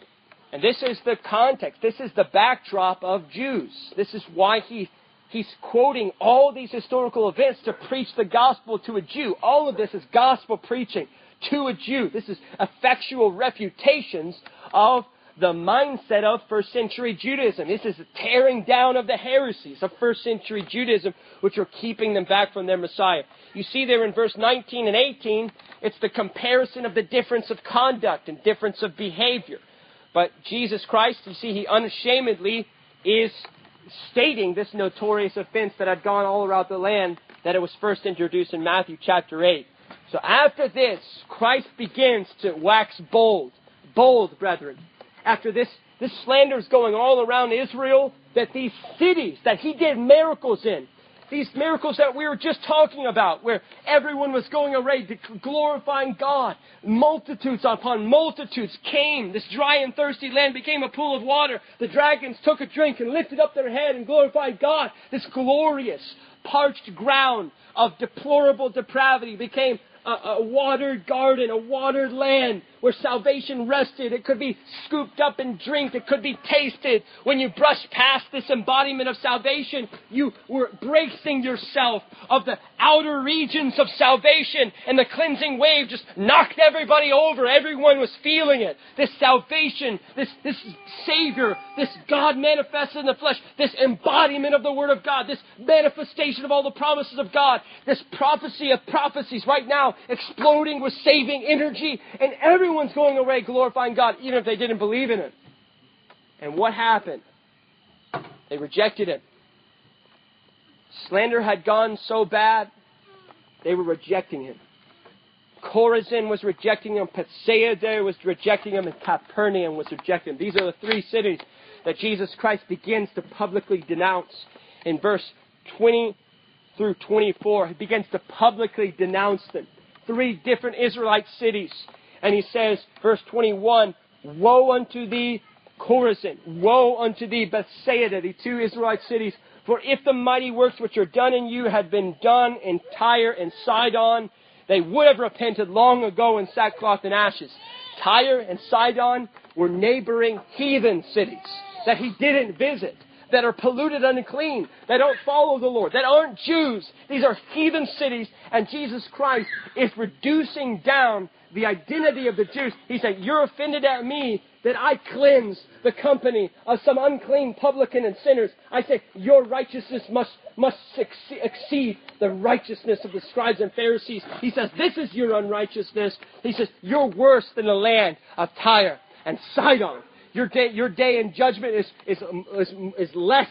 And this is the context. This is the backdrop of Jews. This is why he's quoting all these historical events to preach the gospel to a Jew. All of this is gospel preaching to a Jew. This is effectual refutations of the mindset of first century Judaism. This is a tearing down of the heresies of first century Judaism, which are keeping them back from their Messiah. You see there in verse 19 and 18, it's the comparison of the difference of conduct and difference of behavior. But Jesus Christ, you see, he unashamedly is stating this notorious offense that had gone all around the land, that it was first introduced in Matthew chapter 8. So after this, Christ begins to wax bold, brethren. After this slander is going all around Israel, that these cities that he did miracles in, these miracles that we were just talking about, where everyone was going arrayed, glorifying God. Multitudes upon multitudes came. This dry and thirsty land became a pool of water. The dragons took a drink and lifted up their head and glorified God. This glorious, parched ground of deplorable depravity became a watered garden, a watered land where salvation rested. It could be scooped up and drinked. It could be tasted. When you brush past this embodiment of salvation, you were bracing yourself of the outer regions of salvation, and the cleansing wave just knocked everybody over. Everyone was feeling it. This salvation, this Savior, this God manifested in the flesh, this embodiment of the Word of God, this manifestation of all the promises of God, this prophecy of prophecies right now exploding with saving energy, and everyone's going away glorifying God, even if they didn't believe in Him. And what happened? They rejected Him. Slander had gone so bad, they were rejecting him. Chorazin was rejecting him. Bethsaida was rejecting him. And Capernaum was rejecting him. These are the three cities that Jesus Christ begins to publicly denounce. In verse 20 through 24, he begins to publicly denounce them. Three different Israelite cities. And he says, verse 21, Woe unto thee, Chorazin! Woe unto thee, Bethsaida! The two Israelite cities. For if the mighty works which are done in you had been done in Tyre and Sidon, they would have repented long ago in sackcloth and ashes. Tyre and Sidon were neighboring heathen cities that he didn't visit, that are polluted and unclean, that don't follow the Lord, that aren't Jews. These are heathen cities, and Jesus Christ is reducing down the identity of the Jews. He said, you're offended at me that I cleanse the company of some unclean publican and sinners. I say, your righteousness must exceed the righteousness of the scribes and Pharisees. He says, this is your unrighteousness. He says, you're worse than the land of Tyre and Sidon. Your day in judgment is less.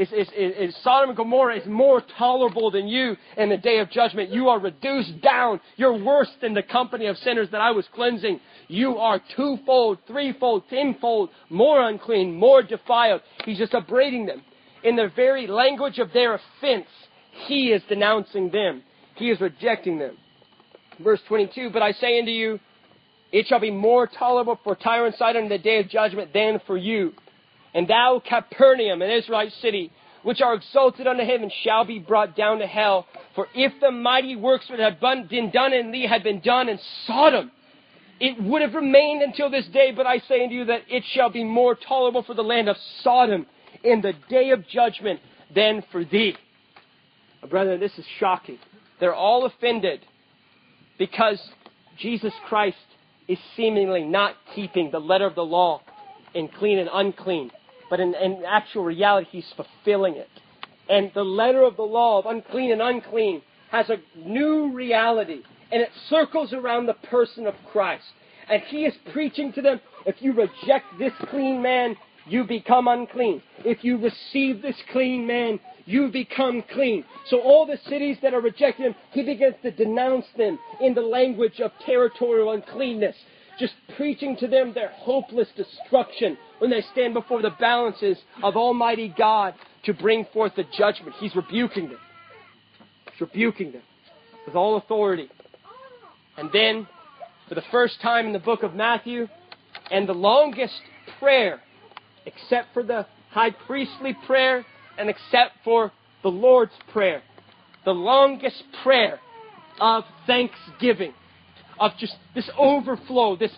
Sodom and Gomorrah is more tolerable than you in the day of judgment. You are reduced down. You're worse than the company of sinners that I was cleansing. You are twofold, threefold, tenfold more unclean, more defiled. He's just upbraiding them. In the very language of their offense, he is denouncing them. He is rejecting them. Verse 22, But I say unto you, it shall be more tolerable for Tyre and Sidon in the day of judgment than for you. And thou, Capernaum, an Israelite city, which are exalted unto heaven, shall be brought down to hell. For if the mighty works which had been done in thee had been done in Sodom, it would have remained until this day. But I say unto you that it shall be more tolerable for the land of Sodom in the day of judgment than for thee. Brethren, this is shocking. They're all offended because Jesus Christ is seemingly not keeping the letter of the law in clean and unclean. But in actual reality, he's fulfilling it. And the letter of the law of unclean and unclean has a new reality. And it circles around the person of Christ. And he is preaching to them, if you reject this clean man, you become unclean. If you receive this clean man, you become clean. So all the cities that are rejecting him, he begins to denounce them in the language of territorial uncleanness. Just preaching to them their hopeless destruction when they stand before the balances of Almighty God to bring forth the judgment. He's rebuking them. He's rebuking them with all authority. And then, for the first time in the book of Matthew, and the longest prayer, except for the high priestly prayer and except for the Lord's Prayer, the longest prayer of thanksgiving, of just this overflow, this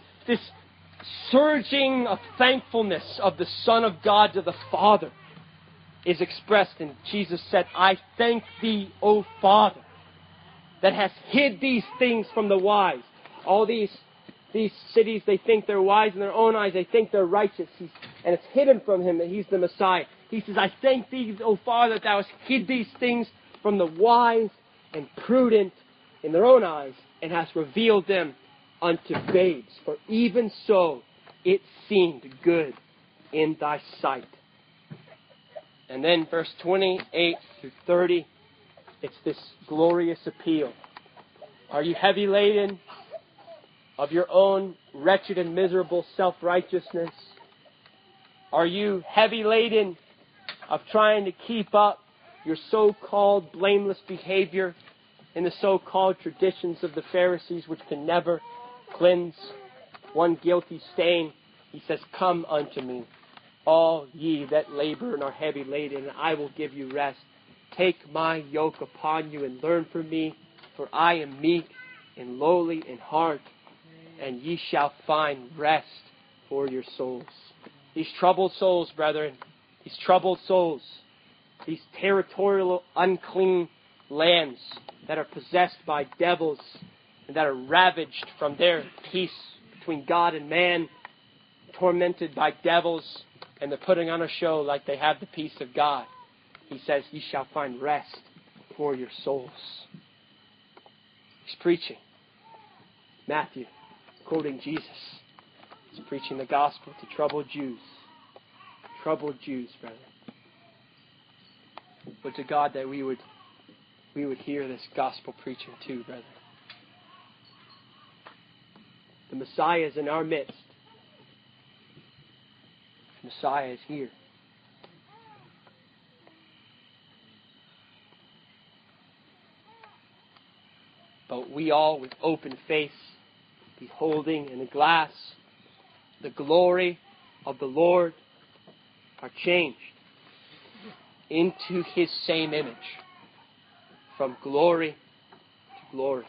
surging of thankfulness of the Son of God to the Father is expressed. And Jesus said, I thank thee, O Father, that hast hid these things from the wise. All these cities, they think they're wise in their own eyes. They think they're righteous. And it's hidden from him that he's the Messiah. He says, I thank thee, O Father, that thou hast hid these things from the wise and prudent in their own eyes, and hast revealed them unto babes. For even so it seemed good in thy sight. And then verse 28 through 30, it's this glorious appeal. Are you heavy laden of your own wretched and miserable self-righteousness? Are you heavy laden of trying to keep up your so-called blameless behavior in the so-called traditions of the Pharisees, which can never cleanse one guilty stain? He says, come unto me, all ye that labor and are heavy laden, and I will give you rest. Take my yoke upon you and learn from me, for I am meek and lowly in heart, and ye shall find rest for your souls. These troubled souls, brethren, these troubled souls, these territorial, unclean lands that are possessed by devils and that are ravaged from their peace between God and man, tormented by devils, and they're putting on a show like they have the peace of God. He says, ye shall find rest for your souls. He's preaching. Matthew, quoting Jesus, is preaching the gospel to troubled Jews. Troubled Jews, brethren. But to God that we would we would hear this gospel preaching too, brother. The Messiah is in our midst. The Messiah is here. But we all, with open face, beholding in a glass the glory of the Lord, are changed into His same image, from glory to glory.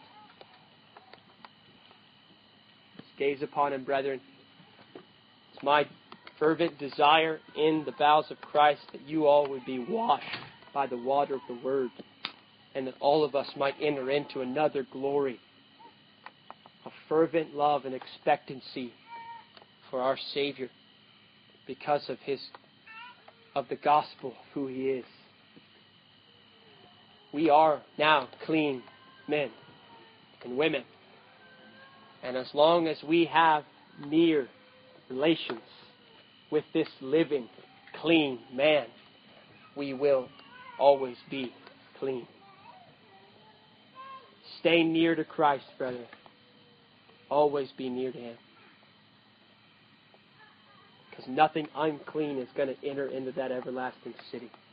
Let's gaze upon Him, brethren. It's my fervent desire in the bowels of Christ that you all would be washed by the water of the Word, and that all of us might enter into another glory of fervent love and expectancy for our Savior because of the gospel of who He is. We are now clean men and women. And as long as we have near relations with this living, clean man, we will always be clean. Stay near to Christ, brother. Always be near to Him. Because nothing unclean is going to enter into that everlasting city.